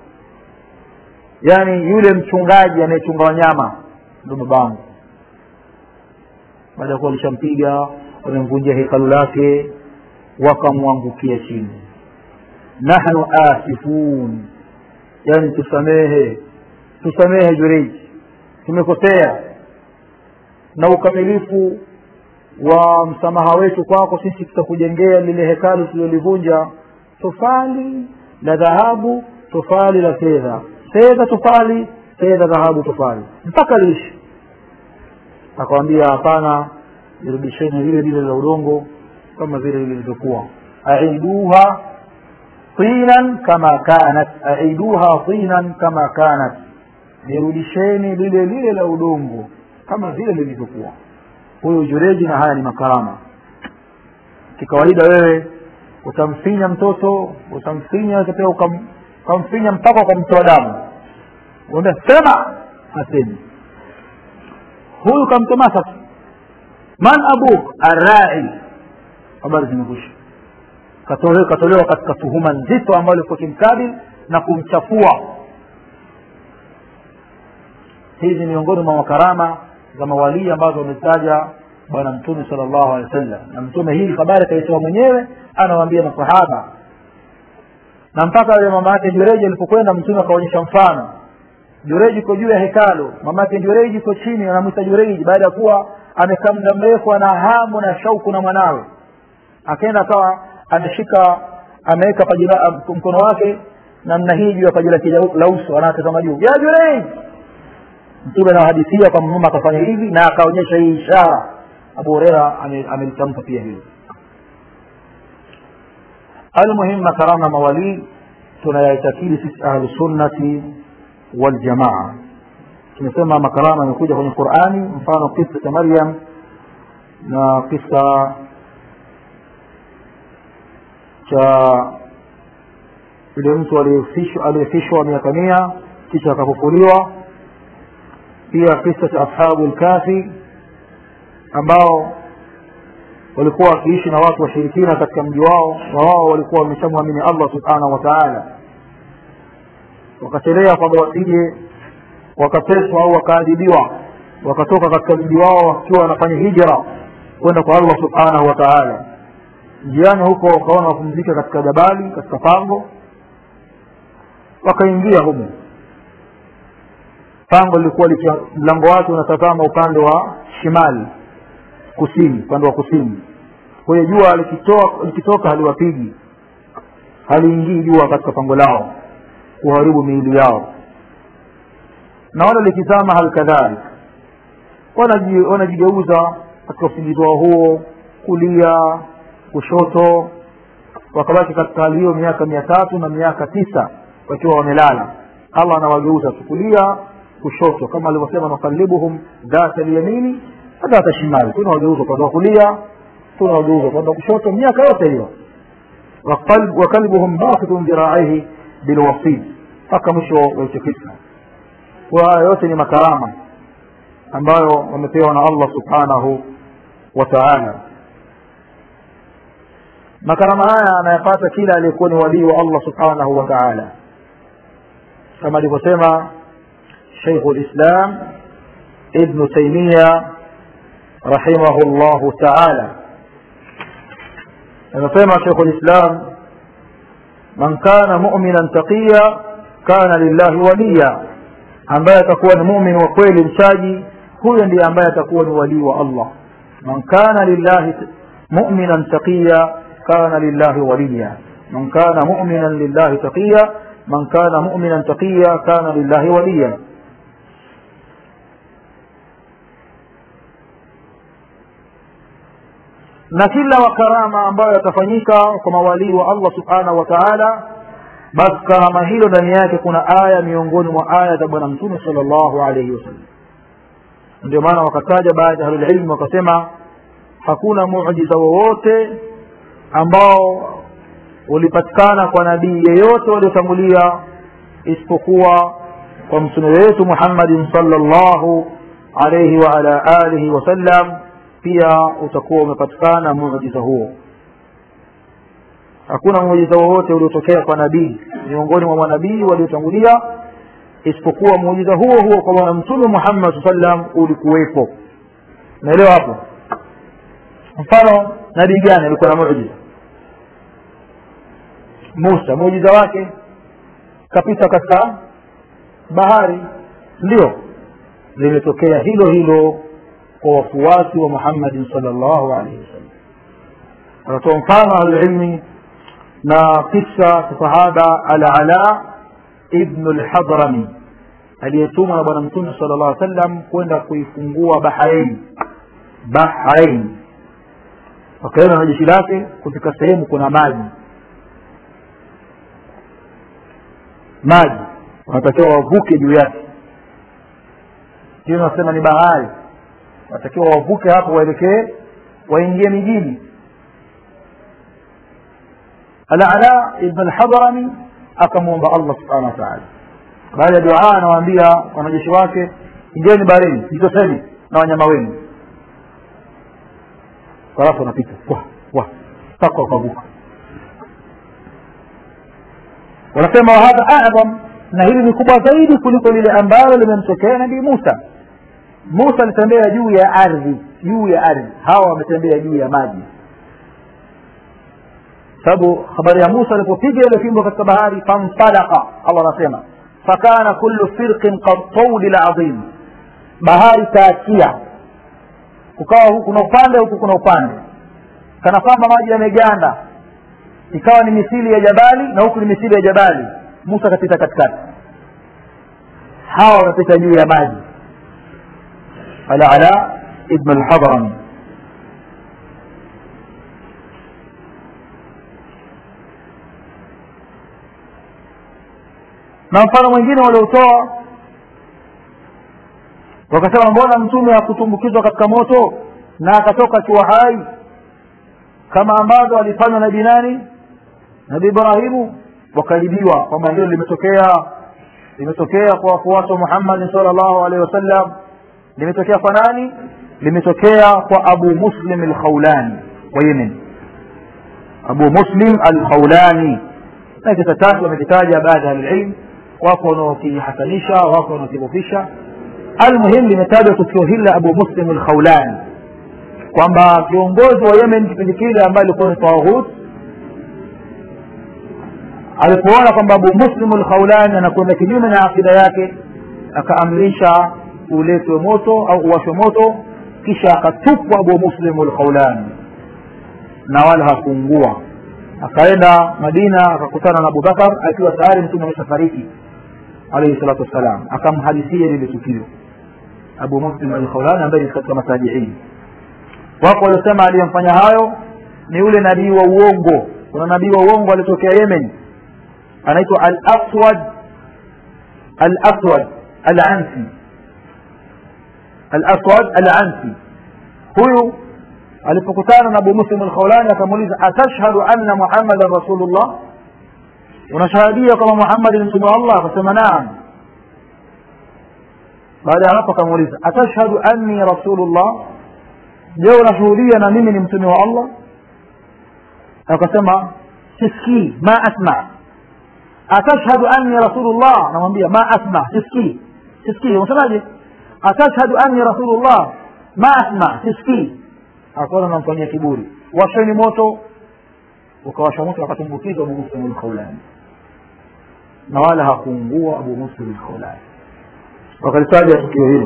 yani yule mchungaji anayechunga wanyama ndio babangu. Baada ya kuwa alishampiga, wamemvunjia hekalu lake, wakamwangukia chini. Nahnu asifun, yani tusamehe Jureij, tumekosea, na ukamilifu wa msamaha wetu kwako sisi tutakujengea lile hekalu tulilolivunja tofali la dhahabu, tofali la fedha tofali, fedha dhahabu tofali, mpaka liishi. Akamwambia hapana, nirudisheni lile la udongo kama vile lilivyokuwa. Aiduha tinan kama kanat, nirudisheni lile la udongo kama vile lilivyokuwa. Huyo Jureji, na haya ni makarama. Kikawaida wewe utamfinya mtoto, utamfinya ukamfinya mpaka ukamtoa damu, unaambia sema, hasemi. Huyu kamtomasa, man abuk, arra'i, habari zimekwisha. Katolewa katika tuhuma nzito ambayo ilikuwa kimkabili na kumchafua. Hizi miongoni mwa makarama za mawali ambazo wametaja bwana Mtume sallallahu alaihi wasallam. Na Mtume hii habari kaitoa mwenyewe, anawaambia masahaba, na mpaka yule mama yake Jureji alipokwenda, Mtume akaonyesha mfano. Jureji yuko juu ya hekalu, mama yake Jureji yuko chini, anamuita Jureji baada ya kuwa amekaa muda mrefu ana hamu na shauku na mwanawe. Akaenda akawa ameshika, ameweka mkono wake namna hii juu ya paji lake la uso, anatazama juu, ya Jureji. Mtume anahadithia kwa mama akafanya hivi na akaonyesha hii ishara. Abu Huraira amelitamka pia hilo. Almuhim, makarama mawali tunayaitakidi sisi ahlu sunnati wal jamaa. Tumesema makarama yamekuja kwenye Qur'ani, mfano kisa cha Maryam na kisa cha yule mtu aliyefishwa miaka 100 kisha akafufuliwa. Pia kisa cha ashabul kafi ambao walikuwa wakiishi na watu washirikina katika mji wao, na wao walikuwa wameshamwamini Allah subhanahu wa ta'ala, wakatelea kwamba wasije wakateswa au wakaadhibiwa, wakatoka katika mji wao wakiwa wanafanya hijra kwenda kwa Allah subhanahu wa ta'ala. Njiani huko wakaona wapumzika katika jabali, katika pango, wakaingia humo. Pango lilikuwa mlango wake unatazama upande wa shimali, kusini, upande wa kusini. Kwa hiyo jua likitoka haliwapigi, haliingii jua katika pango lao kuharibu miili yao. Na wale likizama halikadhalika, wanajigeuza katika usingizi wao huo, kulia kushoto, wakabaki katika hali hiyo miaka 300 na miaka 9 wakiwa wamelala. Allah anawageuza kulia kushoto, kama alivyosema nuqallibuhum dhata al-yamini wa dhata al-shimali, tunawageuza kwa kulia, tunawageuza kwa kushoto, miaka yote hiyo. wa qalbuhum basitun dhira'ihi bil wasid, mpaka mwisho wa kisa. Kwa yote ni makarama ambayo wamepewa na Allah subhanahu wa ta'ala. Makarama haya anayapata kila aliyekuwa ni wali wa Allah subhanahu wa ta'ala, kama alivyosema Sheikh al-Islam Ibn Taymiyyah rahimahullahu ta'ala. Anasema Sheikh al-Islam, man kana mu'minan taqiya kana lillahi waliya, ambaye atakuwa ni muumini wa kweli mchaji, huyo ndiye ambaye atakuwa ni wali wa Allah. Man kana lillahi mu'minan taqiya kana lillahi waliya, man kana mu'minan lillahi taqiya, man kana mu'minan taqiya kana lillahi waliya. Na kila wakarama ambayo yatafanyika kwa mawali wa Allah subhanahu wa ta'ala, basi karama hilo ndani yake kuna aya miongoni mwa aya za bwana Mtume sallallahu alayhi wasallam. Ndio maana wakataja baadhi ya ilmu wakasema hakuna muujiza wowote ambao ulipatikana kwa nabii yeyote waliotangulia isipokuwa kwa mtume wetu Muhammad sallallahu alayhi wa ala alihi wasallam pia utakuwa umepatikana muujiza huo. Hakuna muujiza wowote uliotokea kwa nabii miongoni mwa manabii waliotangulia isipokuwa muujiza huo huo kwa mtume Muhammad sallam ulikuwepo. Naelewa hapo? Mfano nabii gani alikuwa na muujiza? Musa, muujiza wake kapita katika bahari, ndio limetokea hilo hilo kwa wafuasi wa Muhammad sallallahu alaihi wasallam. Anatoa mfano al-ilmi na kisa sahaba al-Ala ibn al-Hadrami aliyetumwa na bwana mtume sallallahu alaihi wasallam kwenda kuifungua Bahrain. Wakaenda na jeshi lake kufika sehemu kuna maji wanatakiwa wavuke juu yake, ndio nasema ni bahari, wanatakiwa wavuke hapo waelekee waingie mijini. Al-Ala ibn al-Hadrami akamuomba Allah subhanahu wa ta'ala, baada ya dua anawaambia wanajeshi wake, ingieni baharini mtoseni na wanyama wenu. Halafu anapita mpaka wakavuka. Wanasema hadha a'zam, na hili ni kubwa zaidi kuliko lile ambalo limemtokea nabii Musa. Musa alitembea juu ya ardhi, hawa wametembea juu ya maji. Sababu habari ya Musa alipopiga ile fimbo katika bahari, famfalaqa, Allah anasema fakana kullu firqin qatawli al'azim, bahari taachia, kukawa huku kuna upande huku kuna upande, kana kwamba maji yameganda, ikawa ni misili ya jabali na huku ni misili ya jabali. Musa kapita katikati, hawa wanapita juu ya maji. Al-Ala ibn al-Hadrami. Na mfano mwingine waliotoa wakasema, mbona mtume hakutumbukizwa katika moto na akatoka akiwa hai kama ambavyo alifanya nabii nani? Nabii Ibrahimu. Wakalibiwa kwamba ndio limetokea kwa wafuasi wa Muhammad sallallahu alaihi wasallam. Limetokea kwa nani? Limetokea kwa Abu Muslim al-Khawlani wa Yemen. Abu Muslim al-Khawlani. Na kitatatu wamekitaja baadhi ya ilmu, wako wanaokihasanisha, wako wanaokibofisha. Almuhim limetajwa tukio hili la Abu Muslim al-Khawlani kwamba kiongozi wa Yemen kipindi kile ambaye alikuwa ni Taghut, alipoona kwamba Abu Muslim al-Khawlani anakwenda kinyume na akida yake, akaamrisha uletwe moto au uwashwe moto, kisha akatupwa Abu Muslim al-Khawlani na wala hakuungua. Akaenda Madina akakutana na Abu Bakar akiwa tayari mtume ameshafariki alayhi salatu wasalam, akamhadithia ile tukio. Abu Muslim al-Khawlani ambaye ni katika matabi'in. Wako walisema aliyemfanya hayo ni yule nabii wa uongo. Kuna nabii wa uongo alitokea Yemen anaitwa al-Aswad al-Ansi. Al-Aswad al-Ansi huyu alipokutana na Abu Muslim al-Khawlani akamuuliza, atashhadu anna Muhammadan rasulullah, unashahadia kama Muhammad ni mtume wa Allah? Akasema naam. Baada ya hapo akamuuliza, atashhadu anni rasulullah, je, unashuhudia na mimi ni mtume wa Allah? Akasema sisikii, ma asma. Atashhadu anni rasulullah, namwambia ma asma, sisikii. Unasemaje? atashhadu anni rasulullah, ma asma, sisikii. Akaona anamfanyia kiburi. Washeni moto, ukawasha moto, akatumbukiza Abu Muslim al-Khawlani na wala hakuungua Abu Muslim al-Khawlani. Wakalitaja tukio hilo.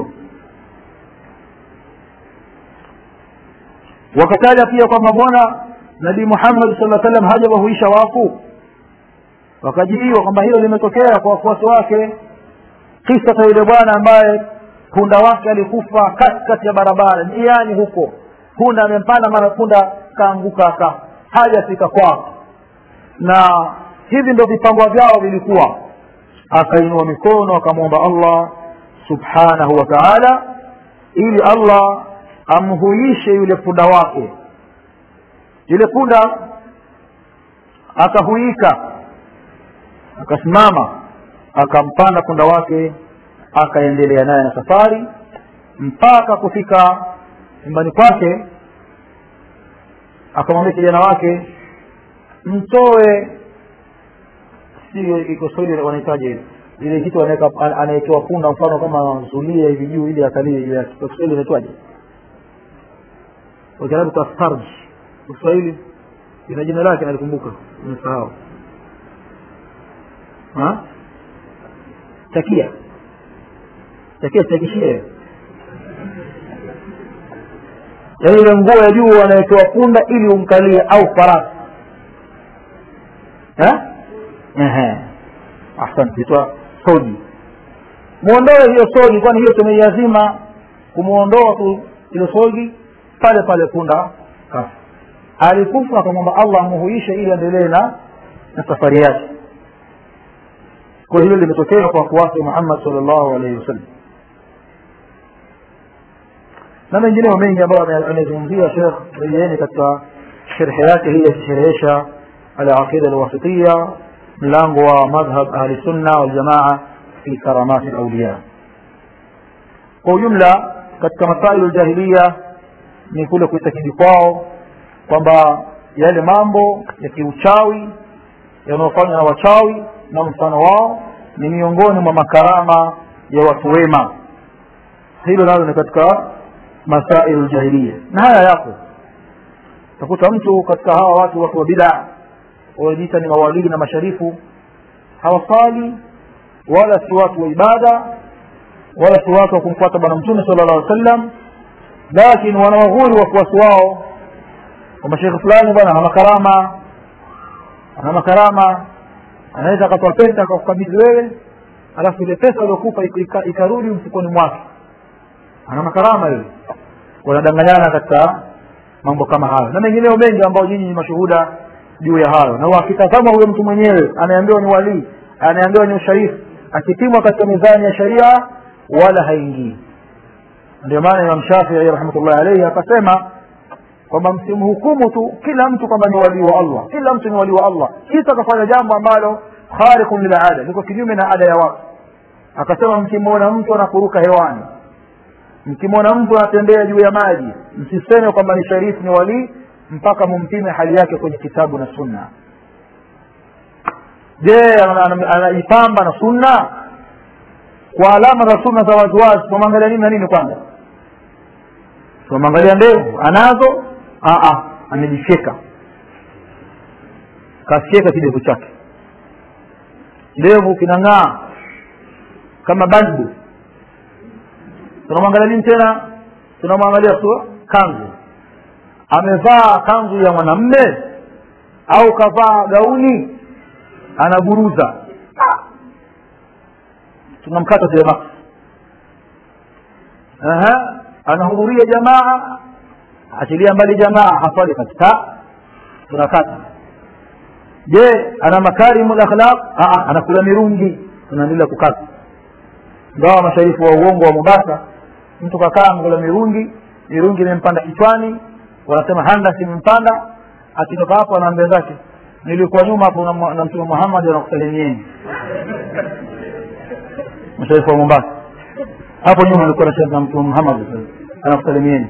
Wakataja pia kwamba bwana Nabii Muhammad sallallahu alaihi wasallam hajawahuisha wafu. Wakajibiwa kwamba hilo limetokea kwa wafuasi wake. Kisa cha yule bwana ambaye punda wake alikufa katikati ya barabara, njiani huko. Punda amempanda, mara punda kaanguka hajafika kwao. Na hivi ndio vipango vyao vilikuwa. Akainua mikono akamwomba Allah subhanahu wa ta'ala ili Allah amhuishe yule punda wake. Yule punda akahuika, akasimama, akampanda punda wake, akaendelea naye na safari mpaka kufika nyumbani kwake. Akamwambia kijana wake, mtoe, sio iko swali wanahitaji ile kitu anaitoa punda mfano kama zulia hivi juu ili akalie ile Kiswahili inaitwaje? Wajaribu tastarj. Kiswahili ina jina lake nalikumbuka, nimesahau. Takia. Takishia. Yaani ile nguo ya juu anaitoa punda ili umkalie au farasi. Asante. Toa soji. Muondoe hiyo soji, kwani hiyo tumeiazima kumuondoa tu ile soji pale pale punda kafa. Alikufa, akamwomba Allah amuhuishe ili aendelee na safari yake. Kwa hilo limetokea kwa kuwasi Muhammad sallallahu alaihi wasallam. Na mengine mengi ambayo amezungumzia Sheikh Riyani katika sharh yake hii ya sharhisha al-aqida al-wasitiyya, mlango wa madhhab ahli sunna wal jamaa fi karamat al-awliya. Kwa ujumla katika masail al-jahiliya ni kule kuitakidi kwao kwamba yale mambo ya kiuchawi yanayofanywa na wachawi na mfano wao ni miongoni mwa makarama ya watu wema. Hilo nalo ni katika masail al-jahiliya, na haya yako. Utakuta mtu katika hawa watu wa bid'a wanajiita ni mawalii na masharifu, hawasali wala si watu wa ibada wala si watu wa kumfuata bwana Mtume sallallahu alaihi wasallam, lakini wanawaghuri wafuasi wao kwamba shekhi fulani bwana ana makarama, anaweza akatoa pesa akakukabidhi wewe, alafu ile pesa iliyokupa ikarudi mfukoni mwake. Ana makarama yule. Wanadanganyana katika mambo kama hayo na mengineo mengi ambao nyinyi ni mashuhuda juu ya hayo. Na wakitazama huyo mtu mwenyewe anaambiwa ni wali, anaambiwa ni usharifu, akipimwa katika mizani ya sharia wala haingii. Ndio maana Imam Shafi'i rahimahullah alayhi akasema kwamba msimhukumu tu kila mtu kwamba ni wali wa Allah. Kila mtu ni wali wa Allah kisha akafanya jambo ambalo khariqun lil aada, liko kinyume na ada ya watu. Akasema mkimwona mtu anakuruka hewani, mkimwona mtu anatembea juu ya maji, msiseme kwamba ni sharifu, ni wali, mpaka mumpime hali yake kwenye kitabu na sunna. Je, anaipamba na sunna kwa alama za sunna za waziwazi? Tunaangalia nini na nini kwanza? Tunaangalia ndevu anazo? Amejifyeka, kafyeka kidevu chake, ndevu kinang'aa kama balbu. Tunamwangalia nini tena? Tunamwangalia sura, kanzu. Amevaa kanzu ya mwanamume au kavaa gauni anaburuza? Tunamkata jamaa. Anahudhuria jamaa, achilia mbali jamaa, hafali katika, tunakata. Je, ana makarimul akhlaq? Anakula mirungi, tunaendelea kukata. Ndio masharifu wa uongo wa Mombasa, mtu kakaa ngula mirungi imempanda kichwani, wanasema handa simpanda, akitoka hapo anaambia zake, nilikuwa nyuma hapo na Mtume Muhammad anakusalimieni. Masharifu wa Mombasa, hapo nyuma nilikuwa na Mtume Muhammad anakusalimieni.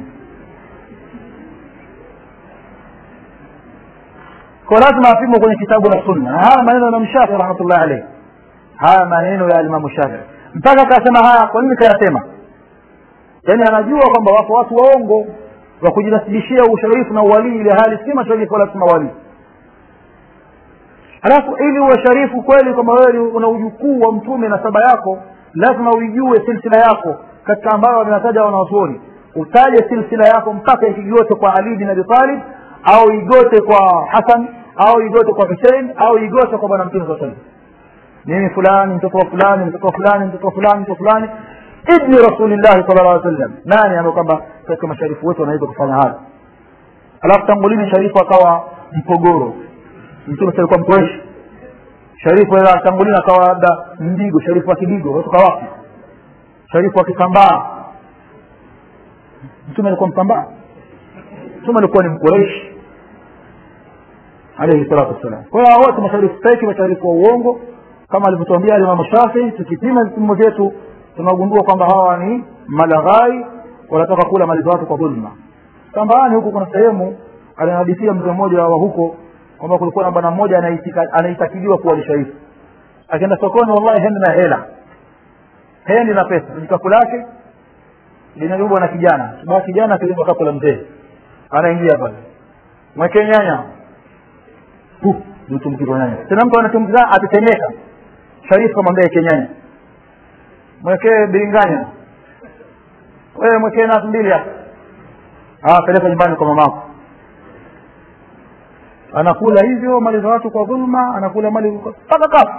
Kwa lazima apimwe kwenye kitabu na sunna. Haya maneno ya Shafi'i rahmatullah alayhi, haya maneno ya Imam Shafi'i. Mpaka akasema haya, kwa nini kayasema? Yaani anajua kwamba wapo watu waongo wa kujinasibishia usharifu na uwali, ile hali si masharifu wala si mawali. Alafu ili uwe sharifu kweli, kama wewe una ujukuu wa Mtume na saba yako, lazima uijue silsila yako katika ambayo wanataja wanawazuoni. Utaje silsila yako mpaka ikigote kwa Ali bin Abi Talib, au igote kwa Hassan, au igote kwa Hussein, au igote kwa bwana Mtume sallallahu alaihi wasallam. Mimi fulani mtoto fulani mtoto fulani mtoto fulani mtoto fulani ibn Rasulillah sallallahu alaihi wasallam. Nani ambaye kwamba katika masharifu wetu wanaweza kufanya haya? Alafu tangulini sharifu akawa Mpogoro, Mtume alikuwa Mkoreshi. Sharifu wa tangulini akawa labda Mdigo, sharifu wa Kidigo kutoka wapi? Sharifu wa Kitambaa. mtume alikuwa mpambana? Mtume alikuwa ni Mquraish alayhi salatu wasalam. Kwa hiyo wote masharifu fake, masharifu wa uongo, kama alivyotuambia Imam Shafi'i, tukipima vipimo vyetu tunagundua kwamba hawa ni malaghai, wanataka kula mali za watu kwa dhulma. Tambani huko kuna sehemu alinahadithia mtu mmoja wa huko kwamba kulikuwa na bwana mmoja anaitakidiwa kuwa ni sharifu. Akaenda sokoni, wallahi hana hela, hana na pesa, jikapu lake linabebwa na kijana. Basi kijana akibeba kapu la mzee, anaingia pale, mweke nyanya, mtu mkiko nyanya. Tena mtu anatumkiza atatemeka, sharifu kama mbele kenyanya, mweke bilinganya, wewe mweke na mbili hapa, peleka nyumbani kwa mamako. Anakula hivyo mali za watu kwa dhulma, anakula mali mpaka kafu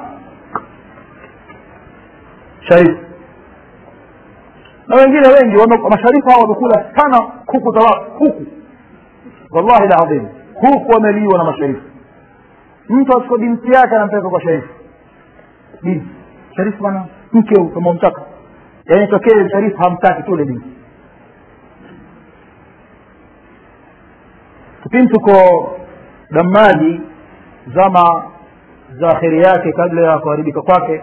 sharifu. Na wengine wengi masharifu hao wamekula sana kuku za watu, kuku wallahi alazim, kuku wameliwa na masharifu. Mtu asiko binti yake anampeleka kwa sharifu, binti sharifu bwana mke kama mtaka, yani tokee sharifu hamtaki tule binti. Kipindi tuko Damaji zama za akhiri yake kabla ya kuharibika kwake,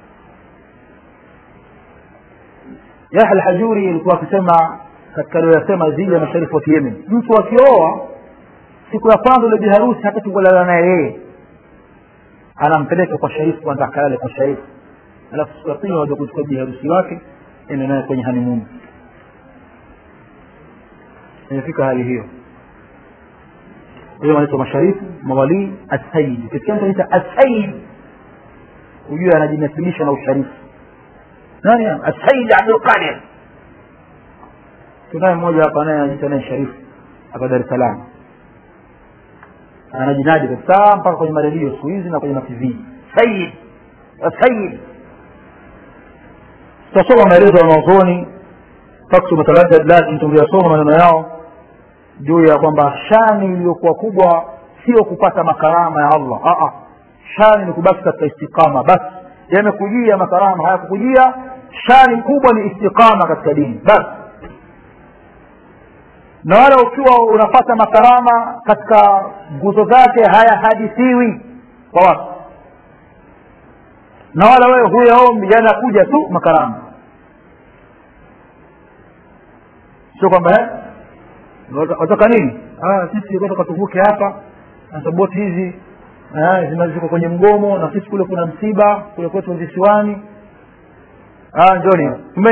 Yahya al-Hajuri alikuwa akisema katika aliyosema zile masharifu wa Yemen, mtu akioa siku ya kwanza ile biharusi hataki kulala naye yeye, anampeleka kwa sharifu kwanza akalale kwa sharifu, alafu siku ya pili waje kuchukua biharusi wake ende naye kwenye honeymoon. Inafika hali hiyo. Hiyo wanaitwa masharifu, mawali, as-sayyid. Kikianza anaita as-sayyid, ujue anajinasibisha na usharifu. Nani as-sayyid Abdul Qadir? Tunaye mmoja hapa naye anajiita naye sharifu hapa Dar es Salaam, anajinadi kabisa mpaka kwenye maredio siku hizi na kwenye TV, sayyid as-sayyid. Tasoma maelezo ya wanazuoni faktu mutaladdad, lakini tungesoma maneno yao juu ya kwamba shani iliyokuwa kubwa sio kupata makarama ya Allah. Shani ni kubaki katika istiqama basi. Yamekujia makarama, hayakukujia, shani kubwa ni istiqama katika dini basi. Na wala ukiwa unapata makarama katika nguzo zake hayahadithiwi kwa watu, na wala wewe huyaombi, yanakuja tu makarama. Sio kwamba wataka nini? Sisi tunataka tuvuke hapa na saboti hizi zinaziko kwenye mgomo, na sisi kule kuna msiba kule kwetu visiwani. Njoni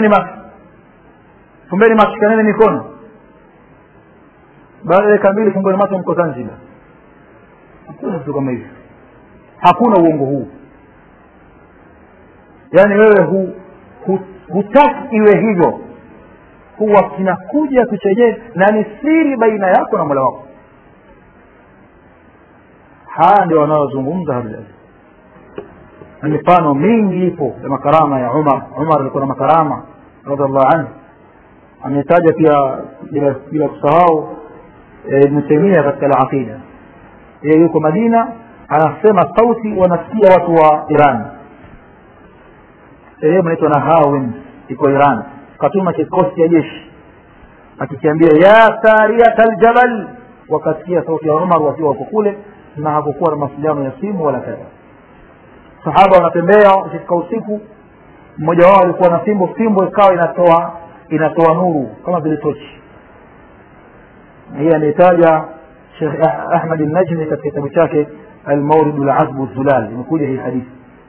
fumbeni macho, kanene mikono, baada ya kamili fumbeni macho, mko Zanzibar. Hakuna kitu kama hivi, hakuna uongo huu. Yani wewe hutaki iwe hivyo, huwa kinakuja kucheje na ni siri baina yako na Mola wako. Haya ndio wanaozungumza hapa. Na mifano mingi ipo ya makarama ya Umar. Umar alikuwa na makarama radhiallahu anhu. Ametaja pia bila kusahau Ibn Taymiyyah katika al-Aqida. Yeye yuko Madina, anasema sauti wanasikia watu wa Iran. Sehemu inaitwa Nahawin, iko Iran. Katuma kikosi cha jeshi akikiambia ya sariyat al-jabal, wakasikia sauti ya Umar wakiwa wako kule, na hakukuwa na mawasiliano ya simu wala kadha. Sahaba wanatembea katika usiku, mmoja wao alikuwa na fimbo ikawa inatoa nuru kama vile tochi. Hii anitaja Sheikh Ahmad al-Najmi katika kitabu chake Al-Mawrid al-Azb al-Zulal, imekuja hii hadithi.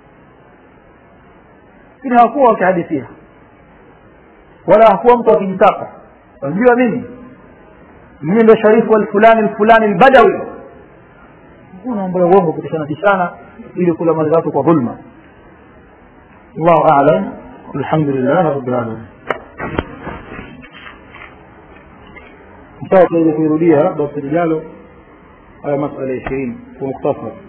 Lakini hakuwa akihadithia wala hakuwa mtu akijitaka, unajua mimi ndio sharifu al-fulani al-badawi. Kuna mambo ya uongo kutishana ili kula mali watu kwa dhulma. Allahu a'lam. Alhamdulillah rabbil alamin. Mtaka kurudia basi lijalo haya masala 20 kwa mukhtasar.